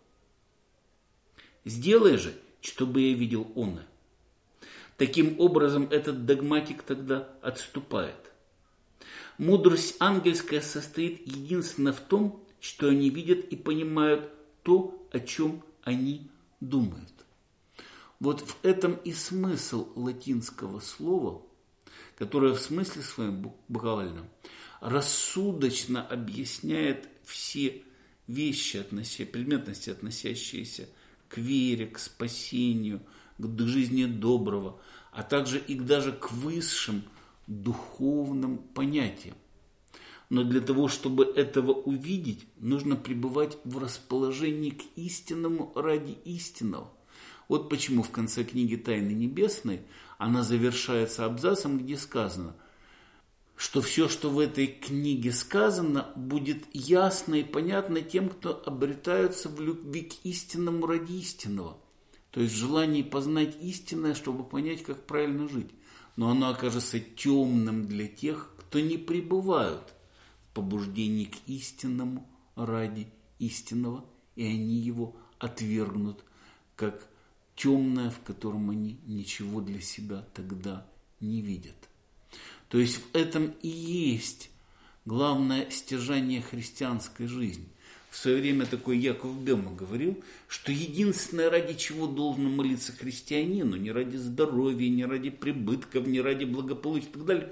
Сделай же, чтобы я видел оно. Таким образом, этот догматик тогда отступает. Мудрость ангельская состоит единственно в том, что они видят и понимают то, о чем они думают. Вот в этом и смысл латинского слова, которое в смысле своем буквальном рассудочно объясняет все вещи, предметности, относящиеся к вере, к спасению, к жизни доброго, а также и даже к высшим духовным понятиям. Но для того, чтобы этого увидеть, нужно пребывать в расположении к истинному ради истинного. Вот почему в конце книги «Тайны небесной» она завершается абзацем, где сказано, что все, что в этой книге сказано, будет ясно и понятно тем, кто обретаются в любви к истинному ради истинного. То есть в желании познать истинное, чтобы понять, как правильно жить. Но оно окажется темным для тех, кто не пребывают в побуждении к истинному ради истинного, и они его отвергнут, как темное, в котором они ничего для себя тогда не видят. То есть в этом и есть главное стяжание христианской жизни. В свое время такой Яков Бема говорил, что единственное, ради чего должен молиться христианину, не ради здоровья, не ради прибытков, не ради благополучия и так далее,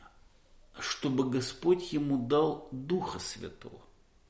чтобы Господь ему дал Духа Святого.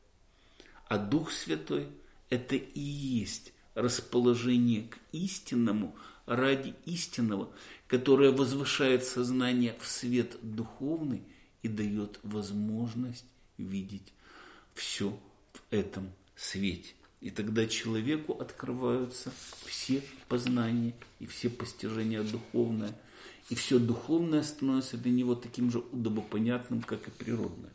А Дух Святой – это и есть расположение к истинному ради истинного, которое возвышает сознание в свет духовный и дает возможность видеть все в этом свете. И тогда человеку открываются все познания и все постижения духовное, и все духовное становится для него таким же удобопонятным, как и природное.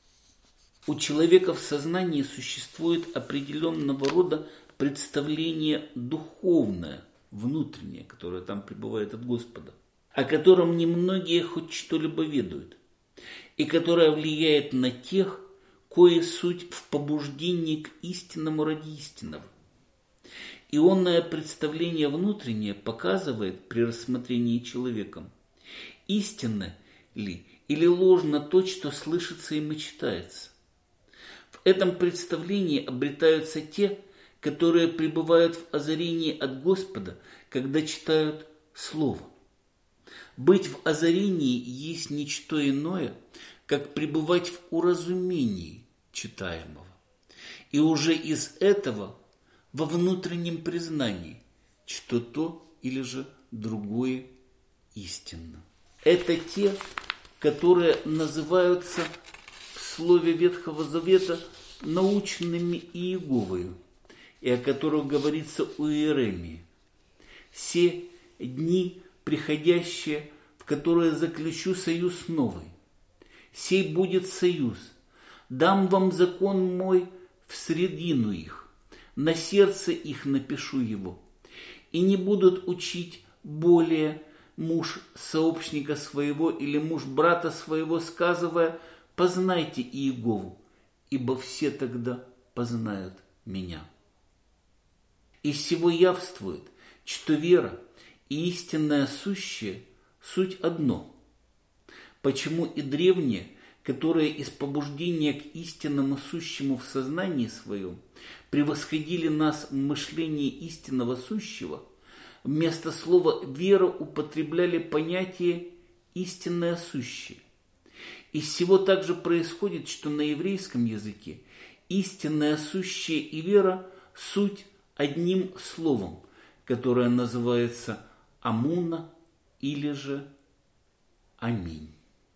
У человека в сознании существует определенного рода представление духовное, внутреннее, которое там пребывает от Господа, о котором немногие хоть что-либо ведают, и которое влияет на тех, кое суть в побуждении к истинному ради истинного. Ионное представление внутреннее показывает при рассмотрении человеком, истинно ли или ложно то, что слышится им и читается. В этом представлении обретаются те, которые пребывают в озарении от Господа, когда читают Слово. Быть в озарении есть ничто иное, как пребывать в уразумении читаемого. И уже из этого во внутреннем признании, что то или же другое истинно. Это те, которые называются в слове Ветхого Завета научными Иеговою, и о которых говорится у Иеремии. «Се дни приходящие, в которые заключу союз новый. Сей будет союз. Дам вам закон мой в средину их, на сердце их напишу его. И не будут учить более муж сообщника своего или муж брата своего, сказывая: познайте Иегову, ибо все тогда познают меня». Из сего явствует, что вера и истинное сущее суть одно. Почему и древние, которые из побуждения к истинному сущему в сознании своем превосходили нас в мышлении истинного сущего, вместо слова «вера» употребляли понятие «истинное сущее». Из всего также происходит, что на еврейском языке истинное сущее и вера – суть одним словом, которое называется «амуна» или же «аминь».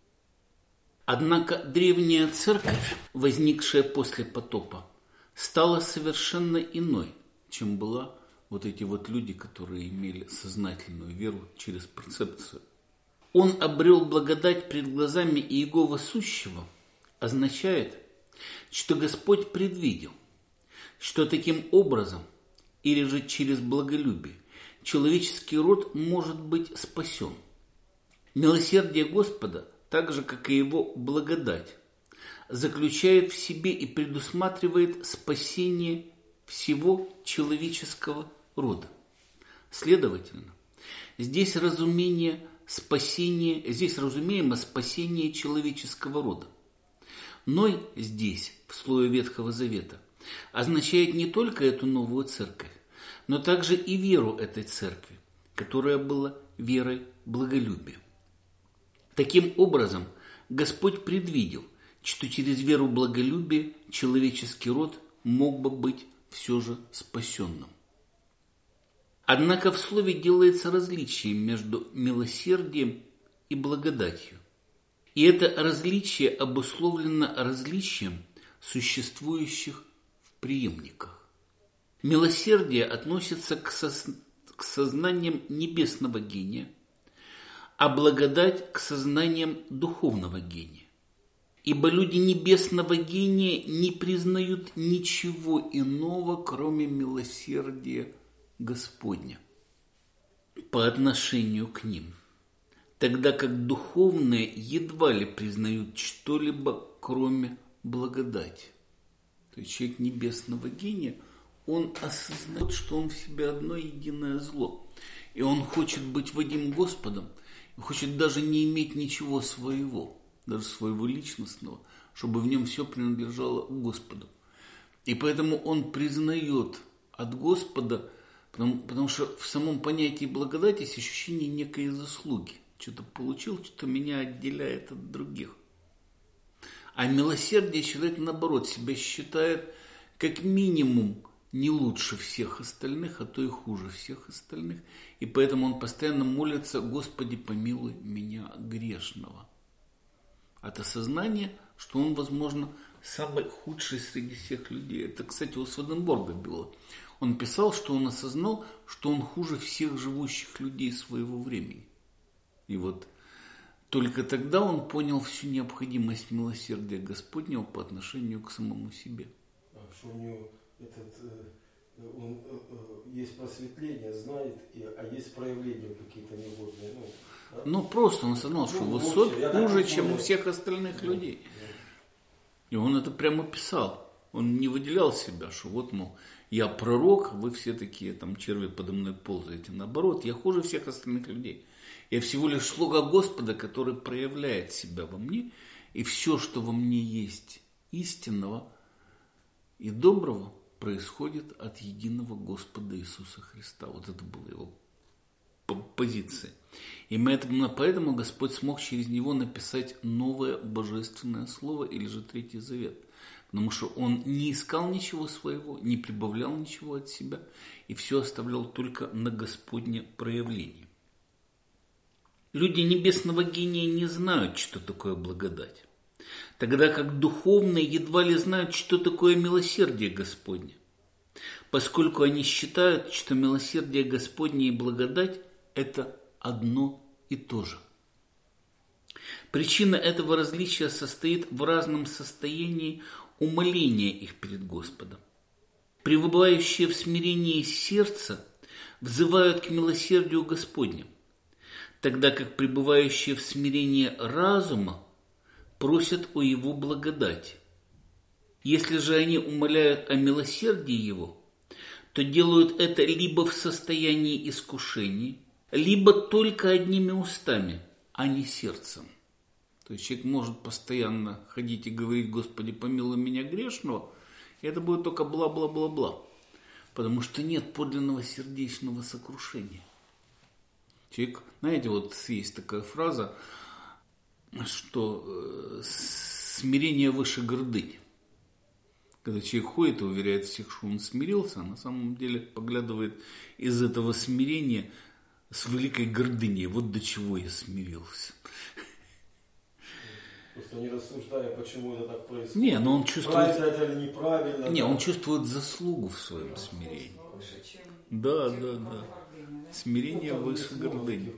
Однако древняя церковь, возникшая после потопа, стала совершенно иной, чем была вот эти вот люди, которые имели сознательную веру через перцепцию. Он обрел благодать пред глазами Иеговы Сущего, означает, что Господь предвидел, что таким образом, или же через благолюбие, человеческий род может быть спасен. Милосердие Господа, так же, как и его благодать, заключает в себе и предусматривает спасение всего человеческого рода. Следовательно, здесь разумеемо спасение человеческого рода. Ной здесь, в слое Ветхого Завета, означает не только эту новую церковь, но также и веру этой церкви, которая была верой благолюбия. Таким образом, Господь предвидел, что через веру благолюбия человеческий род мог бы быть все же спасенным. Однако в слове делается различие между милосердием и благодатью. И это различие обусловлено различием существующих в преемниках. Милосердие относится к сознаниям небесного гения, а благодать к сознаниям духовного гения. Ибо люди небесного гения не признают ничего иного, кроме милосердия Господня по отношению к ним, тогда как духовные едва ли признают что-либо, кроме благодати. То есть человек небесного гения, он осознает, что он в себе одно единое зло. И он хочет быть водим Господом, и хочет даже не иметь ничего своего, даже своего личностного, чтобы в нем все принадлежало Господу. И поэтому он признает от Господа, потому что в самом понятии благодати есть ощущение некой заслуги. Что-то получил, что меня отделяет от других. А милосердие человек, наоборот, себя считает как минимум не лучше всех остальных, а то и хуже всех остальных. И поэтому он постоянно молится: «Господи, помилуй меня грешного». От осознания, что он, возможно, самый худший среди всех людей. Это, кстати, у Сведенборга было. Он писал, что он осознал, что он хуже всех живущих людей своего времени. И вот только тогда он понял всю необходимость милосердия Господнего по отношению к самому себе. Что у него есть просветление, знает, а есть проявления какие-то негодные. Ну, просто он осознал, что хуже, чем у всех остальных людей. И он это прямо писал. Он не выделял себя, что вот, мол, я пророк, вы все такие там черви подо мной ползаете. Наоборот, я хуже всех остальных людей. Я всего лишь слуга Господа, который проявляет себя во мне. И все, что во мне есть истинного и доброго, происходит от единого Господа Иисуса Христа. Вот это была его позиция. Именно поэтому Господь смог через него написать новое божественное слово, или же Третий Завет. Потому что он не искал ничего своего, не прибавлял ничего от себя, и все оставлял только на Господне проявление. Люди небесного гения не знают, что такое благодать, тогда как духовные едва ли знают, что такое милосердие Господне, поскольку они считают, что милосердие Господне и благодать – это одно и то же. Причина этого различия состоит в разном состоянии умоления их перед Господом. Пребывающие в смирении сердца взывают к милосердию Господнему, тогда как пребывающие в смирении разума просят о Его благодати. Если же они умоляют о милосердии Его, то делают это либо в состоянии искушения, либо только одними устами, а не сердцем. То есть человек может постоянно ходить и говорить: «Господи, помилуй меня грешного», и это будет только бла-бла-бла-бла, потому что нет подлинного сердечного сокрушения. Человек, знаете, вот есть такая фраза, что смирение выше гордыни. Когда человек ходит и уверяет всех, что он смирился, а на самом деле поглядывает из этого смирения с великой гордыней: вот до чего я смирился. Просто не рассуждая, почему это так происходит. Не, но он чувствует... Правильно это или неправильно. Не, он чувствует заслугу в своем смирении. Да. Смирение выше гордыни.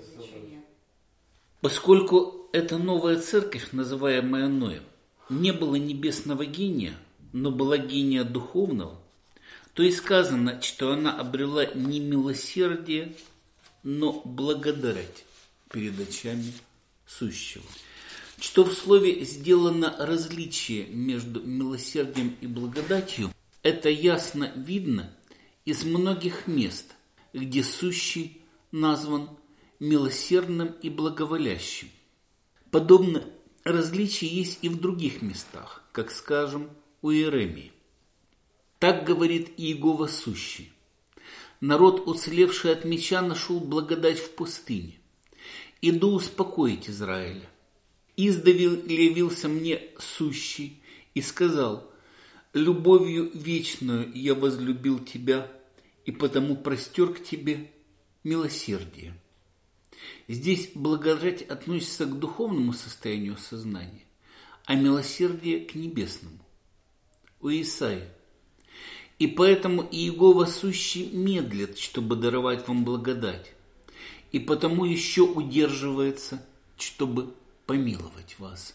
Поскольку эта новая церковь, называемая Ноем, не было небесного гения, но была гения духовного, то и сказано, что она обрела не милосердие, но благодать перед очами сущего. Что в слове сделано различие между милосердием и благодатью, это ясно видно из многих мест, где сущий назван милосердным и благоволящим. Подобное различие есть и в других местах, как, скажем, у Иеремии. Так говорит Иегова сущий: народ, уцелевший от меча, нашел благодать в пустыне. Иду успокоить Израиля. Издали явился мне сущий и сказал: любовью вечную я возлюбил тебя, и потому простер к тебе милосердие. Здесь благодать относится к духовному состоянию сознания, а милосердие к небесному. У Исаии: и поэтому Иегова сущий медлит, чтобы даровать вам благодать, и потому еще удерживается, чтобы помиловать вас.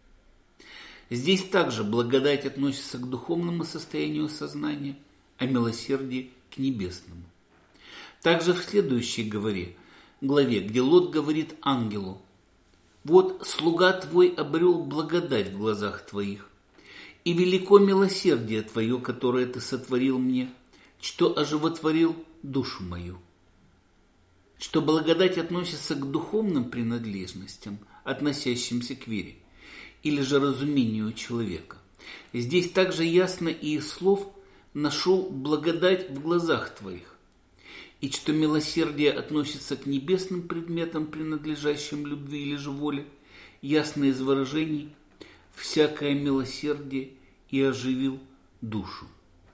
Здесь также благодать относится к духовному состоянию сознания, а милосердие к небесному. Также в следующей главе, где Лот говорит ангелу: вот слуга твой обрел благодать в глазах твоих, и велико милосердие твое, которое ты сотворил мне, что оживотворил душу мою. Что благодать относится к духовным принадлежностям, относящимся к вере, или же разумению человека. Здесь также ясно и из слов «нашел благодать в глазах твоих», и что милосердие относится к небесным предметам, принадлежащим любви или же воле, ясно из выражений «всякое милосердие и оживил душу».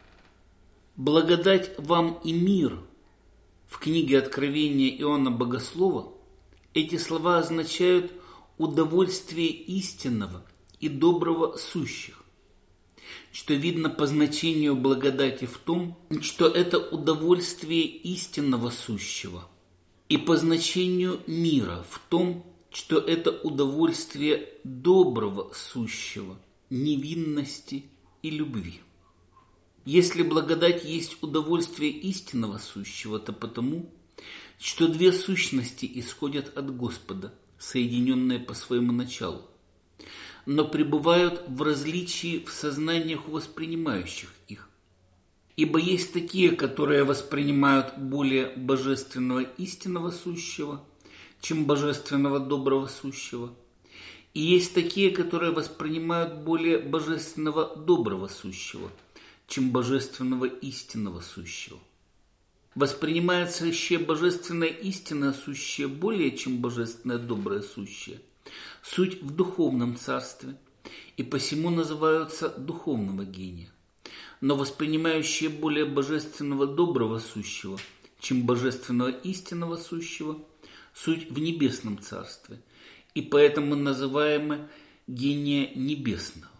«Благодать вам и мир» в книге Откровения Иоанна Богослова эти слова означают удовольствие истинного и доброго сущих, что видно по значению благодати в том, что это удовольствие истинного сущего, и по значению мира в том, что это удовольствие доброго сущего, невинности и любви. Если благодать есть удовольствие истинного сущего, то потому, что две сущности исходят от Господа, соединенные по своему началу, но пребывают в различии в сознаниях воспринимающих их. Ибо есть такие, которые воспринимают более божественного истинного сущего, чем божественного доброго сущего, и есть такие, которые воспринимают более божественного доброго сущего, чем божественного истинного сущего. Воспринимается сущее божественная истина, сущее более, чем божественное доброе сущее. Суть в духовном царстве, и посему называются духовного гения. Но воспринимающее более божественного доброго сущего, чем божественного истинного сущего, суть в небесном царстве, и поэтому называемы гения небесного.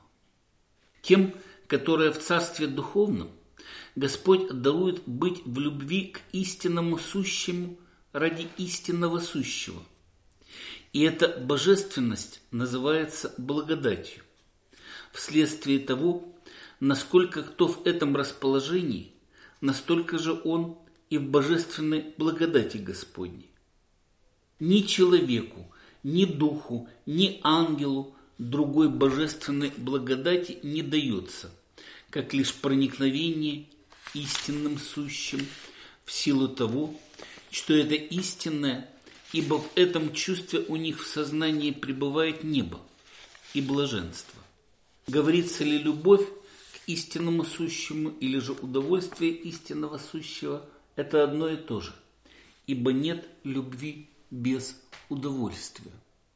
Тем, которые в царстве духовном, Господь дарует быть в любви к истинному сущему ради истинного сущего. И эта божественность называется благодатью. Вследствие того, насколько кто в этом расположении, настолько же он и в божественной благодати Господней. Ни человеку, ни духу, ни ангелу другой божественной благодати не дается, как лишь проникновение истинным сущим в силу того, что это истинное, ибо в этом чувстве у них в сознании пребывает небо и блаженство. Говорится ли любовь к истинному сущему или же удовольствие истинного сущего, это одно и то же, ибо нет любви без удовольствия.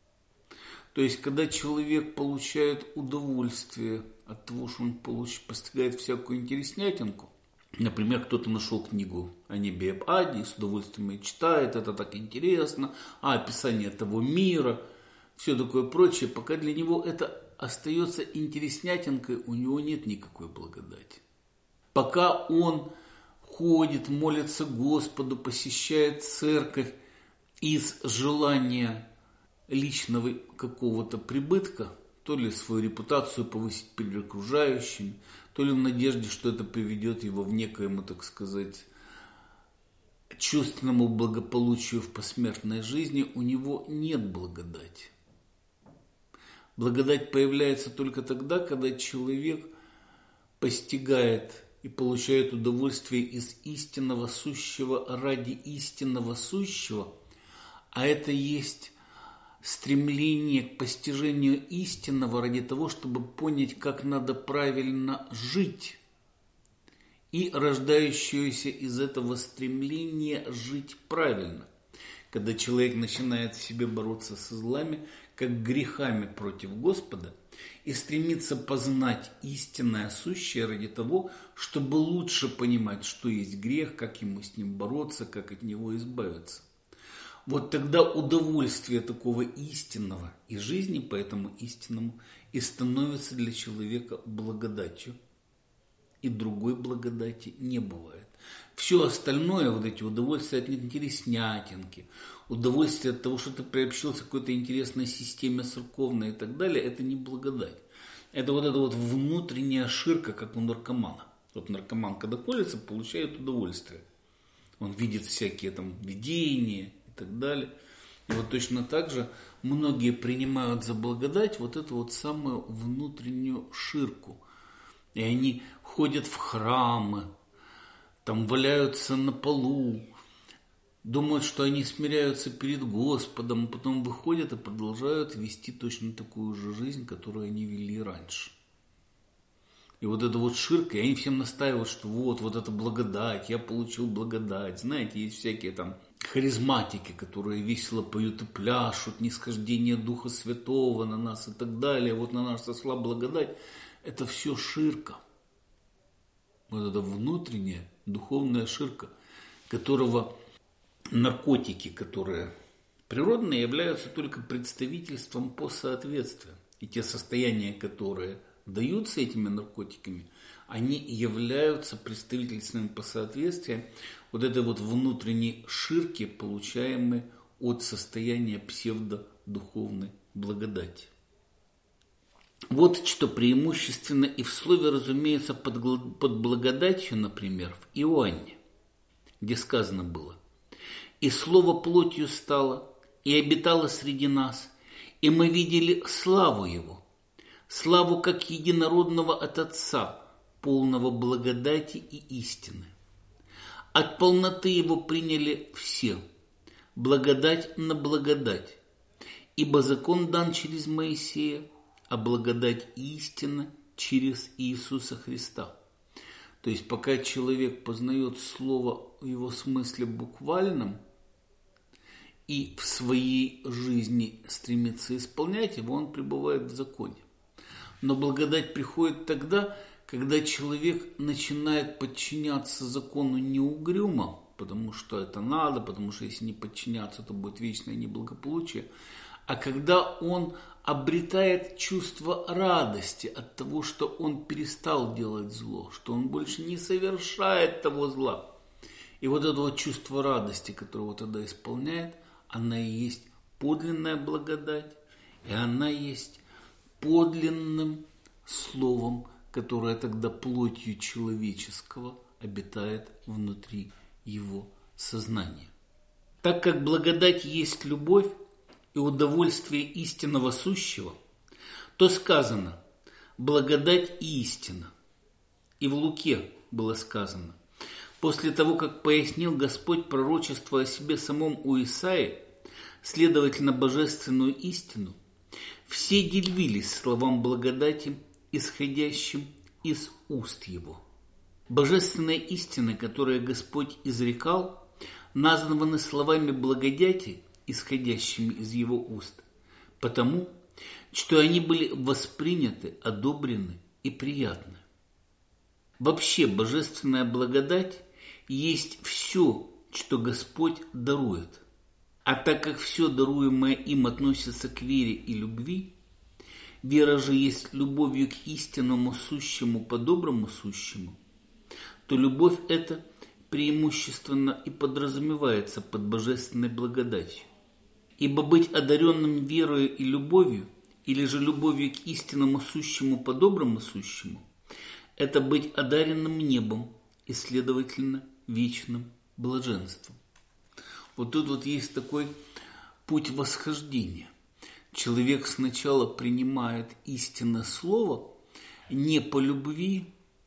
То есть, когда человек получает удовольствие от того, что он постигает всякую интереснятинку, например, кто-то нашел книгу о небе и об аде, и с удовольствием ее читает, это так интересно, описание того мира, все такое прочее, пока для него это остается интереснятинкой, у него нет никакой благодати. Пока он ходит, молится Господу, посещает церковь из желания личного какого-то прибытка, то ли свою репутацию повысить перед окружающими, то ли в надежде, что это приведет его в некоему, так сказать, чувственному благополучию в посмертной жизни, у него нет благодати. Благодать появляется только тогда, когда человек постигает и получает удовольствие из истинного сущего ради истинного сущего, а это есть стремление к постижению истинного ради того, чтобы понять, как надо правильно жить, и рождающееся из этого стремления жить правильно. Когда человек начинает в себе бороться со злами, как грехами против Господа, и стремится познать истинное сущее ради того, чтобы лучше понимать, что есть грех, как ему с ним бороться, как от него избавиться. Вот тогда удовольствие такого истинного и жизни по этому истинному и становится для человека благодатью. И другой благодати не бывает. Все остальное, вот эти удовольствия от интереснятинки, удовольствие от того, что ты приобщился к какой-то интересной системе церковной и так далее, это не благодать. Это вот эта вот внутренняя ширка, как у наркомана. Вот наркоман, когда колется, получает удовольствие. Он видит всякие там видения и так далее. И вот точно так же многие принимают за благодать вот эту вот самую внутреннюю ширку. И они ходят в храмы, там валяются на полу, думают, что они смиряются перед Господом, потом выходят и продолжают вести точно такую же жизнь, которую они вели раньше. И вот это вот ширка, и они всем настаивают, что вот это благодать, я получил благодать. Знаете, есть всякие там харизматики, которые весело поют и пляшут, нисхождение Духа Святого на нас и так далее. Вот на нас сошла благодать. Это все ширка. Вот это внутренняя духовная ширка, которого наркотики, которые природные, являются только представительством по соответствию. И те состояния, которые даются этими наркотиками, они являются представительством по соответствию вот этой вот внутренней ширки, получаемой от состояния псевдодуховной благодати. Вот что преимущественно и в слове, разумеется, под благодатью, например, в Иоанне, где сказано было: «И слово плотью стало, и обитало среди нас, и мы видели славу его, славу как единородного от Отца, полного благодати и истины. От полноты его приняли все, благодать на благодать, ибо закон дан через Моисея, а благодать и истина через Иисуса Христа». То есть, пока человек познает Слово в его смысле буквальном и в своей жизни стремится исполнять его, он пребывает в законе. Но благодать приходит тогда, когда человек начинает подчиняться закону не угрюмо, потому что это надо, потому что если не подчиняться, то будет вечное неблагополучие, а когда он обретает чувство радости от того, что он перестал делать зло, что он больше не совершает того зла. И вот это вот чувство радости, которое он тогда исполняет, она и есть подлинная благодать, и она есть подлинным словом, которое тогда плотью человеческого обитает внутри его сознания. Так как благодать есть любовь и удовольствие истинного сущего, то сказано «благодать и истина». И в Луке было сказано: после того, как пояснил Господь пророчество о себе самом у Исаии, следовательно, божественную истину, все дивились словам благодати, исходящим из уст его. Божественные истины, которые Господь изрекал, названы словами благодати, исходящими из его уст, потому что они были восприняты, одобрены и приятны. Вообще, божественная благодать есть все, что Господь дарует. А так как все даруемое им относится к вере и любви, вера же есть любовью к истинному сущему по доброму сущему, то любовь эта преимущественно и подразумевается под божественной благодатью. Ибо быть одаренным верою и любовью, или же любовью к истинному сущему по доброму сущему, это быть одаренным небом и, следовательно, вечным блаженством. Вот тут вот есть такой путь восхождения. Человек сначала принимает истинное слово не по любви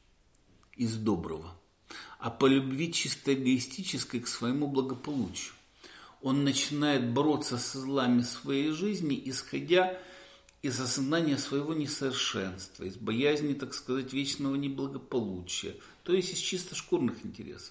из доброго, а по любви чисто эгоистической к своему благополучию. Он начинает бороться со злами своей жизни, исходя из осознания своего несовершенства, из боязни, так сказать, вечного неблагополучия, то есть из чисто шкурных интересов.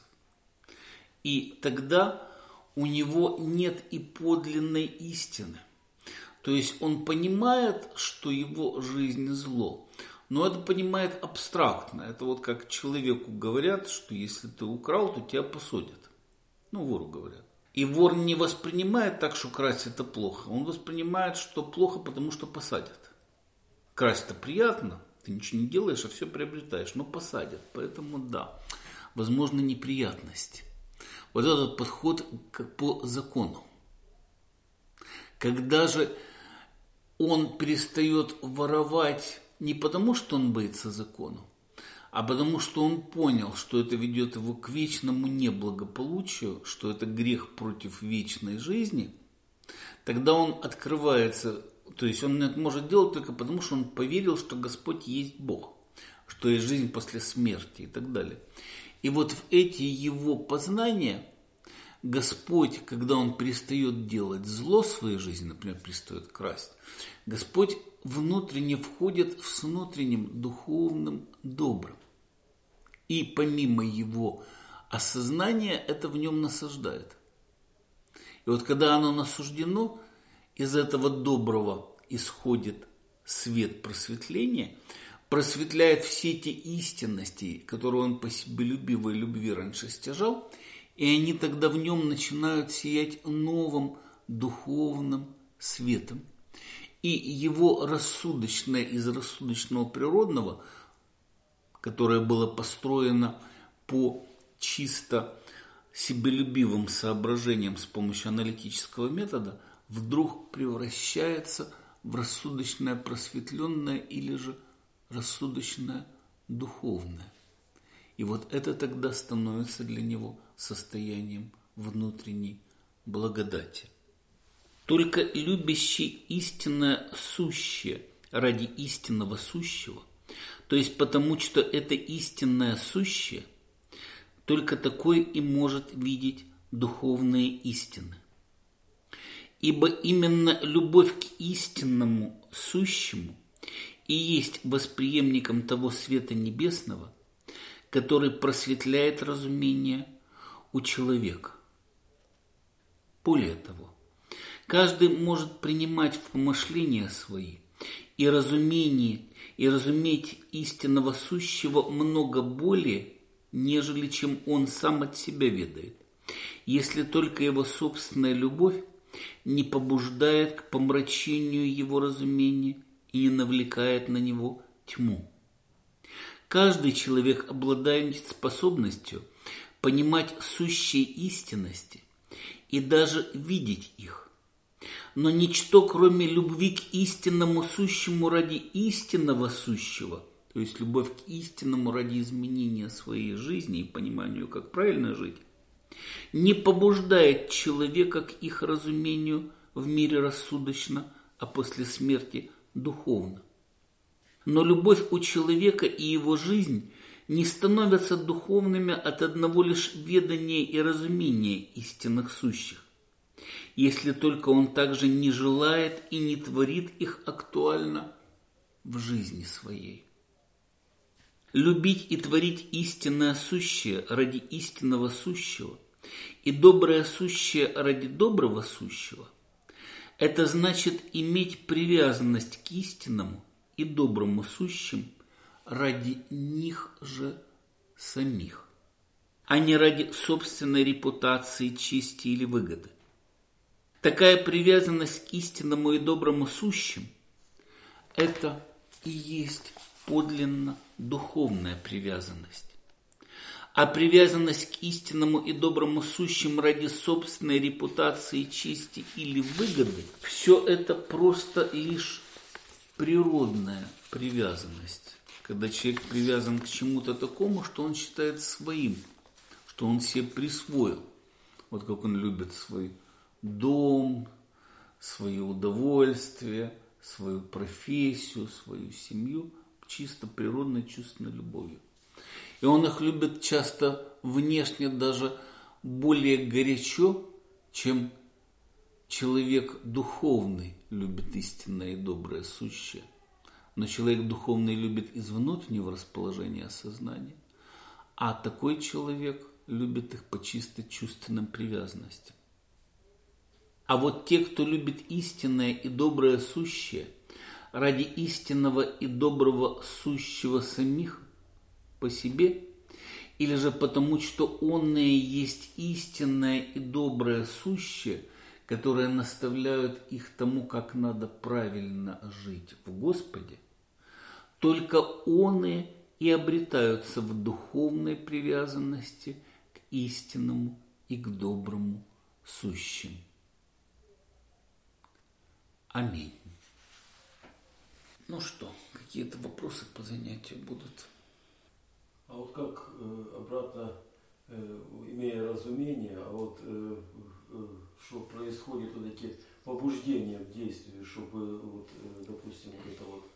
И тогда у него нет и подлинной истины. То есть он понимает, что его жизнь зло, но это понимает абстрактно. Это вот как человеку говорят, что если ты украл, то тебя посадят. Вору говорят. И вор не воспринимает так, что красть это плохо. Он воспринимает, что плохо, потому что посадят. Красть-то приятно, ты ничего не делаешь, а все приобретаешь, но посадят. Поэтому да, возможно, неприятность. Вот этот подход как по закону. Когда же он перестает воровать не потому, что он боится закона, а потому что он понял, что это ведет его к вечному неблагополучию, что это грех против вечной жизни, тогда он открывается, то есть он это может делать только потому, что он поверил, что Господь есть Бог, что есть жизнь после смерти и так далее. И вот в эти его познания Господь, когда он перестает делать зло в своей жизни, например, перестает красть, Господь внутренне входит с внутренним духовным добрым. И помимо его осознания, это в нем насаждает. И вот когда оно насуждено, из этого доброго исходит свет просветления, просветляет все те истинности, которые он по себелюбивой любви раньше стяжал, и они тогда в нем начинают сиять новым духовным светом. И его рассудочное из рассудочного природного, которое было построено по чисто себелюбивым соображениям с помощью аналитического метода, вдруг превращается в рассудочное просветленное или же рассудочное духовное. И вот это тогда становится для него состоянием внутренней благодати. Только любящий истинное сущее ради истинного сущего, то есть потому, что это истинное сущее, только такой и может видеть духовные истины. Ибо именно любовь к истинному сущему и есть восприемником того света небесного, который просветляет разумение, у человека. Более того, каждый может принимать в помышления свои и разуметь истинного сущего много более, нежели чем он сам от себя ведает, если только его собственная любовь не побуждает к помрачению его разумения и не навлекает на него тьму. Каждый человек обладает способностью понимать сущие истинности и даже видеть их. Но ничто, кроме любви к истинному сущему ради истинного сущего, то есть любовь к истинному ради изменения своей жизни и пониманию, как правильно жить, не побуждает человека к их разумению в мире рассудочно, а после смерти духовно. Но любовь у человека и его жизнь не становятся духовными от одного лишь ведания и разумения истинных сущих, если только он также не желает и не творит их актуально в жизни своей. Любить и творить истинное сущее ради истинного сущего и доброе сущее ради доброго сущего – это значит иметь привязанность к истинному и доброму сущим ради них же самих, а не ради собственной репутации, чести или выгоды. Такая привязанность к истинному и доброму сущим – это и есть подлинно духовная привязанность. А привязанность к истинному и доброму сущим ради собственной репутации, чести или выгоды – все это просто лишь природная привязанность. Когда человек привязан к чему-то такому, что он считает своим, что он себе присвоил. Вот как он любит свой дом, свое удовольствие, свою профессию, свою семью, чисто природной чувственной любовью. И он их любит часто внешне даже более горячо, чем человек духовный любит истинное и доброе сущее. Но человек духовный любит из внутреннего расположения сознания, а такой человек любит их по чисто чувственным привязанностям. А вот те, кто любит истинное и доброе сущее, ради истинного и доброго сущего самих по себе, или же потому, что онное есть истинное и доброе сущее, которые наставляют их тому, как надо правильно жить в Господе, только оные и обретаются в духовной привязанности к истинному и к доброму сущим. Аминь. Ну что, какие-то вопросы по занятию будут? А вот как обратно, имея разумение, а вот что происходит вот эти побуждения в действии, чтобы вот, допустим, это вот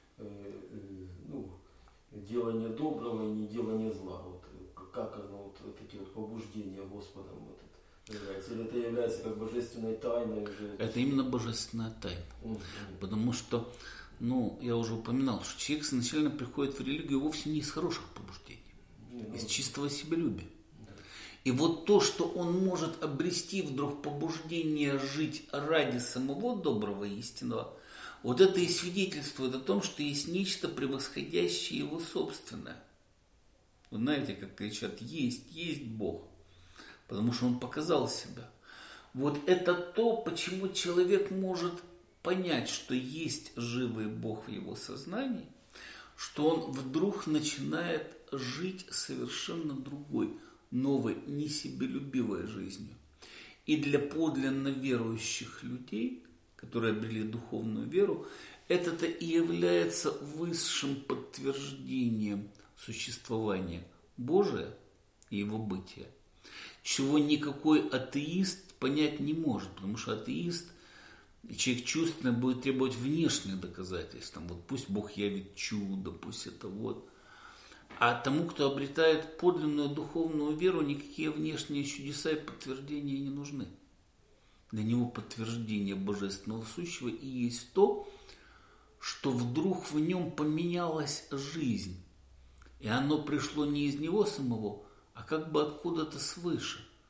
делание доброго и не делание зла, вот как оно вот эти вот побуждения Господом вот это является, или это является как божественной тайной уже? Это именно божественная тайна, потому что я уже упоминал, что человек изначально приходит в религию вовсе не из хороших побуждений, из чистого себялюбия. И вот то, что он может обрести вдруг побуждение жить ради самого доброго и истинного, вот это и свидетельствует о том, что есть нечто превосходящее его собственное. Вы знаете, как кричат: есть Бог, потому что он показал себя. Вот это то, почему человек может понять, что есть живый Бог в его сознании, что он вдруг начинает жить совершенно другой, новой, несебелюбивой жизнью. И для подлинно верующих людей, которые обрели духовную веру, это-то и является высшим подтверждением существования Божия и его бытия, чего никакой атеист понять не может, потому что атеист, человек чувственный, будет требовать внешних доказательств. Вот пусть Бог явит чудо, пусть это вот. А тому, кто обретает подлинную духовную веру, никакие внешние чудеса и подтверждения не нужны. Для него подтверждение божественного сущего и есть то, что вдруг в нем поменялась жизнь. И оно пришло не из него самого, а как бы откуда-то свыше.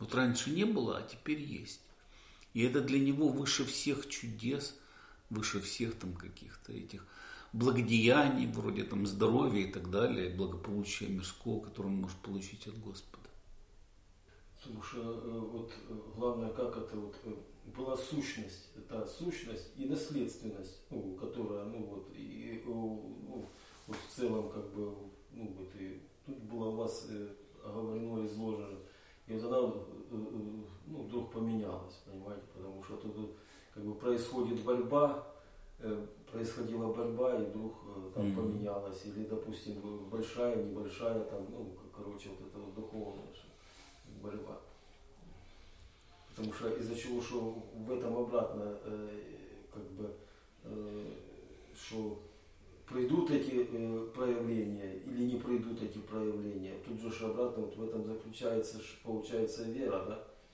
Вот раньше не было, а теперь есть. И это для него выше всех чудес, выше всех там каких-то этих благодеяний, вроде там здоровья и так далее, благополучия мирского, которое он может получить от Господа. Потому что вот главное, как это вот была сущность, это сущность и наследственность, ну, которая, ну вот, и ну, вот в целом, как бы, ну вот, и тут было у вас оговорено, изложено, и вот она, ну, вдруг поменялась, понимаете, потому что тут как бы происходит борьба, происходила борьба, и вдруг там поменялась, или, допустим, большая, небольшая, там, ну, короче, вот это вот духовная борьба. Потому что из-за чего, что в этом обратно, как бы, что пройдут эти проявления или не пройдут эти проявления, тут же обратно вот в этом заключается, получается, вера, да?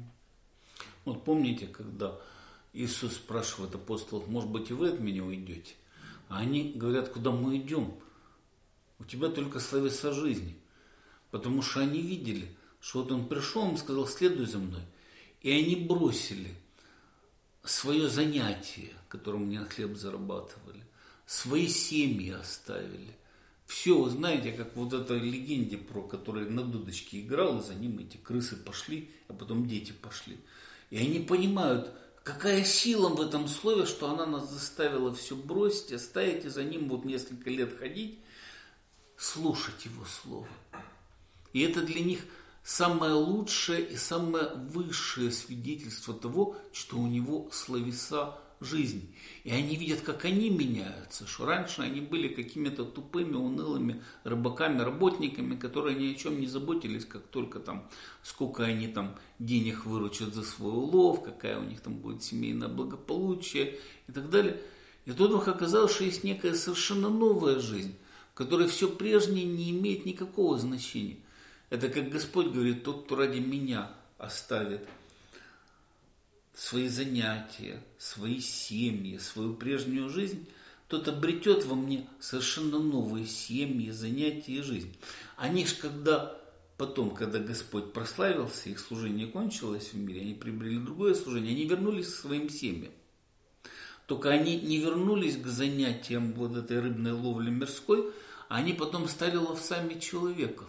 Вот помните, когда Иисус спрашивает апостолов, может быть, и вы от меня уйдете? А они говорят, куда мы идем? У тебя только словеса жизни. Потому что они видели, что вот он пришел, он сказал, следуй за мной. И они бросили свое занятие, которым они на хлеб зарабатывали, свои семьи оставили. Все, вы знаете, как вот этой легенде, про которой на дудочке играл, и за ним эти крысы пошли, а потом дети пошли. И они понимают, какая сила в этом слове, что она нас заставила все бросить, оставить и за ним вот несколько лет ходить, слушать его слово. И это для них самое лучшее и самое высшее свидетельство того, что у него словеса жизни. И они видят, как они меняются, что раньше они были какими-то тупыми, унылыми рыбаками, работниками, которые ни о чем не заботились, как только там, сколько они там денег выручат за свой улов, какая у них там будет семейное благополучие и так далее. И тут вдруг оказалось, что есть некая совершенно новая жизнь, в которой все прежнее не имеет никакого значения. Это как Господь говорит, тот, кто ради меня оставит свои занятия, свои семьи, свою прежнюю жизнь, тот обретет во мне совершенно новые семьи, занятия и жизнь. Они же когда потом, когда Господь прославился, их служение кончилось в мире, они приобрели другое служение, они вернулись к своим семьям. Только они не вернулись к занятиям вот этой рыбной ловли мирской, а они потом стали ловцами человеков.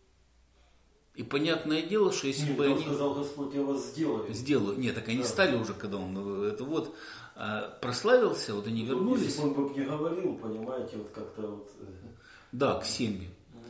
И понятное дело, что если бы они... сказал Господь, я вас сделаю. Сделаю. Нет, так они стали уже, когда он это вот прославился, вот они вернулись. Если он бы не говорил, понимаете, вот как-то вот... Да, к семье.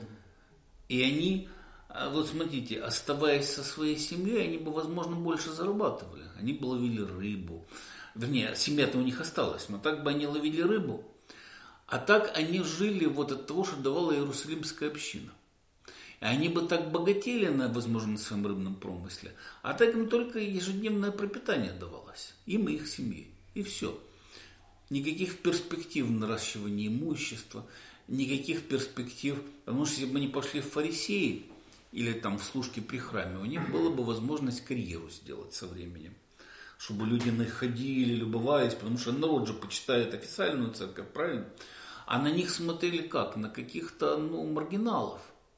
И они, вот смотрите, оставаясь со своей семьей, они бы, возможно, больше зарабатывали. Они бы ловили рыбу. Вернее, семья-то у них осталась, но так бы они ловили рыбу. А так они жили вот от того, что давала Иерусалимская община. И они бы так богатели, возможно, на своем рыбном промысле, а так им только ежедневное пропитание давалось. Им и их семье. И все. Никаких перспектив наращивания имущества, никаких перспектив. Потому что если бы они пошли в фарисеи или там в служки при храме, у них была бы возможность карьеру сделать со временем. Чтобы люди на них ходили, любовались, потому что народ же почитает официальную церковь, правильно? А на них смотрели как? На каких-то, маргиналов.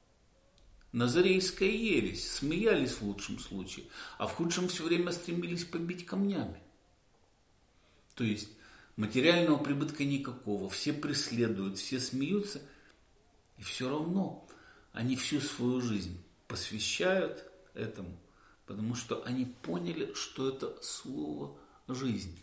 Назарейская ересь, смеялись в лучшем случае, а в худшем все время стремились побить камнями. То есть материального прибытка никакого, все преследуют, все смеются, и все равно они всю свою жизнь посвящают этому, потому что они поняли, что это слово жизни.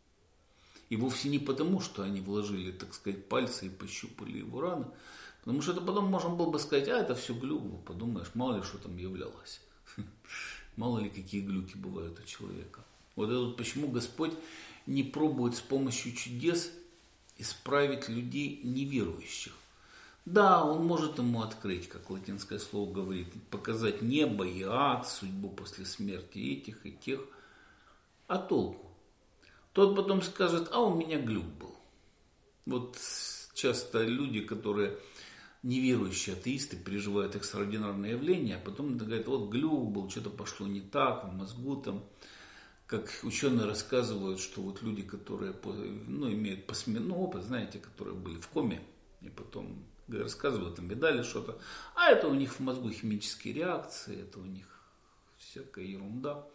И вовсе не потому, что они вложили, так сказать, пальцы и пощупали его раны, потому что это потом можно было бы сказать, это все глюк, подумаешь, мало ли что там являлось. Мало ли какие глюки бывают у человека. Вот это вот почему Господь не пробует с помощью чудес исправить людей неверующих. Да, Он может ему открыть, как латинское слово говорит, показать небо и ад, судьбу после смерти этих и тех. А толку? Тот потом скажет, у меня глюк был. Вот часто люди, которые неверующие атеисты, переживают экстраординарные явления, а потом говорят, вот глюк был, что-то пошло не так в мозгу там. Как ученые рассказывают, что вот люди, которые имеют посмертный опыт, знаете, которые были в коме, и потом рассказывают, там видали что-то, а это у них в мозгу химические реакции, это у них всякая ерунда.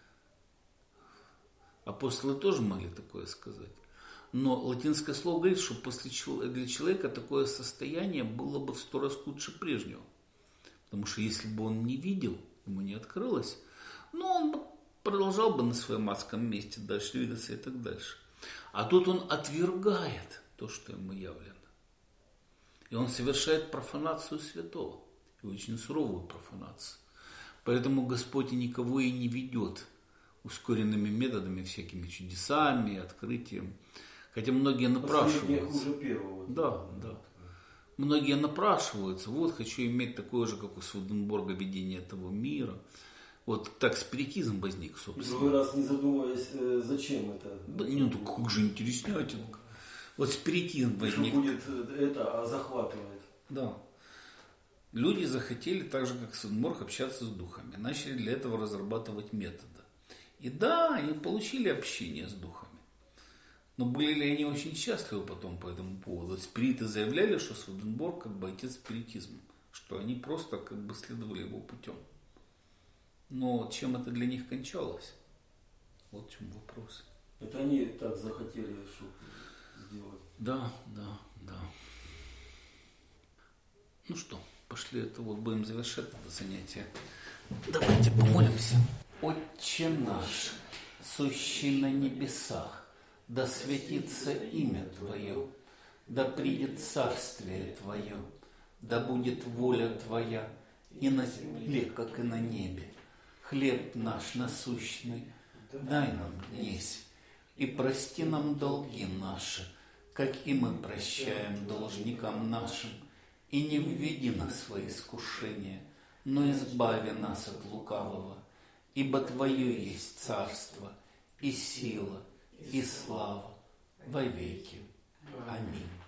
Апостолы тоже могли такое сказать. Но латинское слово говорит, что для человека такое состояние было бы в 100 раз лучше прежнего. Потому что если бы он не видел, ему не открылось, он бы продолжал бы на своем адском месте дальше двигаться и так дальше. А тут он отвергает то, что ему явлено. И он совершает профанацию святого. И очень суровую профанацию. Поэтому Господь никого и не ведет ускоренными методами, всякими чудесами, открытием. Хотя многие напрашиваются. Хуже первого. Да. Многие напрашиваются. Вот, хочу иметь такое же, как у Сведенборга, видение этого мира. Вот так спиритизм возник, собственно. И другой раз не задумываясь, зачем это? Да, как же интереснятинка. Вот спиритизм возник. Что будет это, захватывает. Да. Люди захотели, так же, как Сведенборг, общаться с духами. Начали для этого разрабатывать методы. И да, они получили общение с духами. Но были ли они очень счастливы потом по этому поводу? Спириты заявляли, что Сведенборг как бы отец спиритизма. Что они просто как бы следовали его путем. Но чем это для них кончалось? Вот в чем вопрос. Это они так захотели, чтобы сделать. Да. Ну что, пошли, это вот будем завершать это занятие. Давайте помолимся. Отче наш, сущий на небесах, да светится имя Твое, да придет царствие Твое, да будет воля Твоя и на земле, как и на небе. Хлеб наш насущный дай нам днесь, и прости нам долги наши, как и мы прощаем должникам нашим, и не введи нас во искушение, но избави нас от лукавого, ибо Твое есть царство, и сила, и слава во веки. Аминь.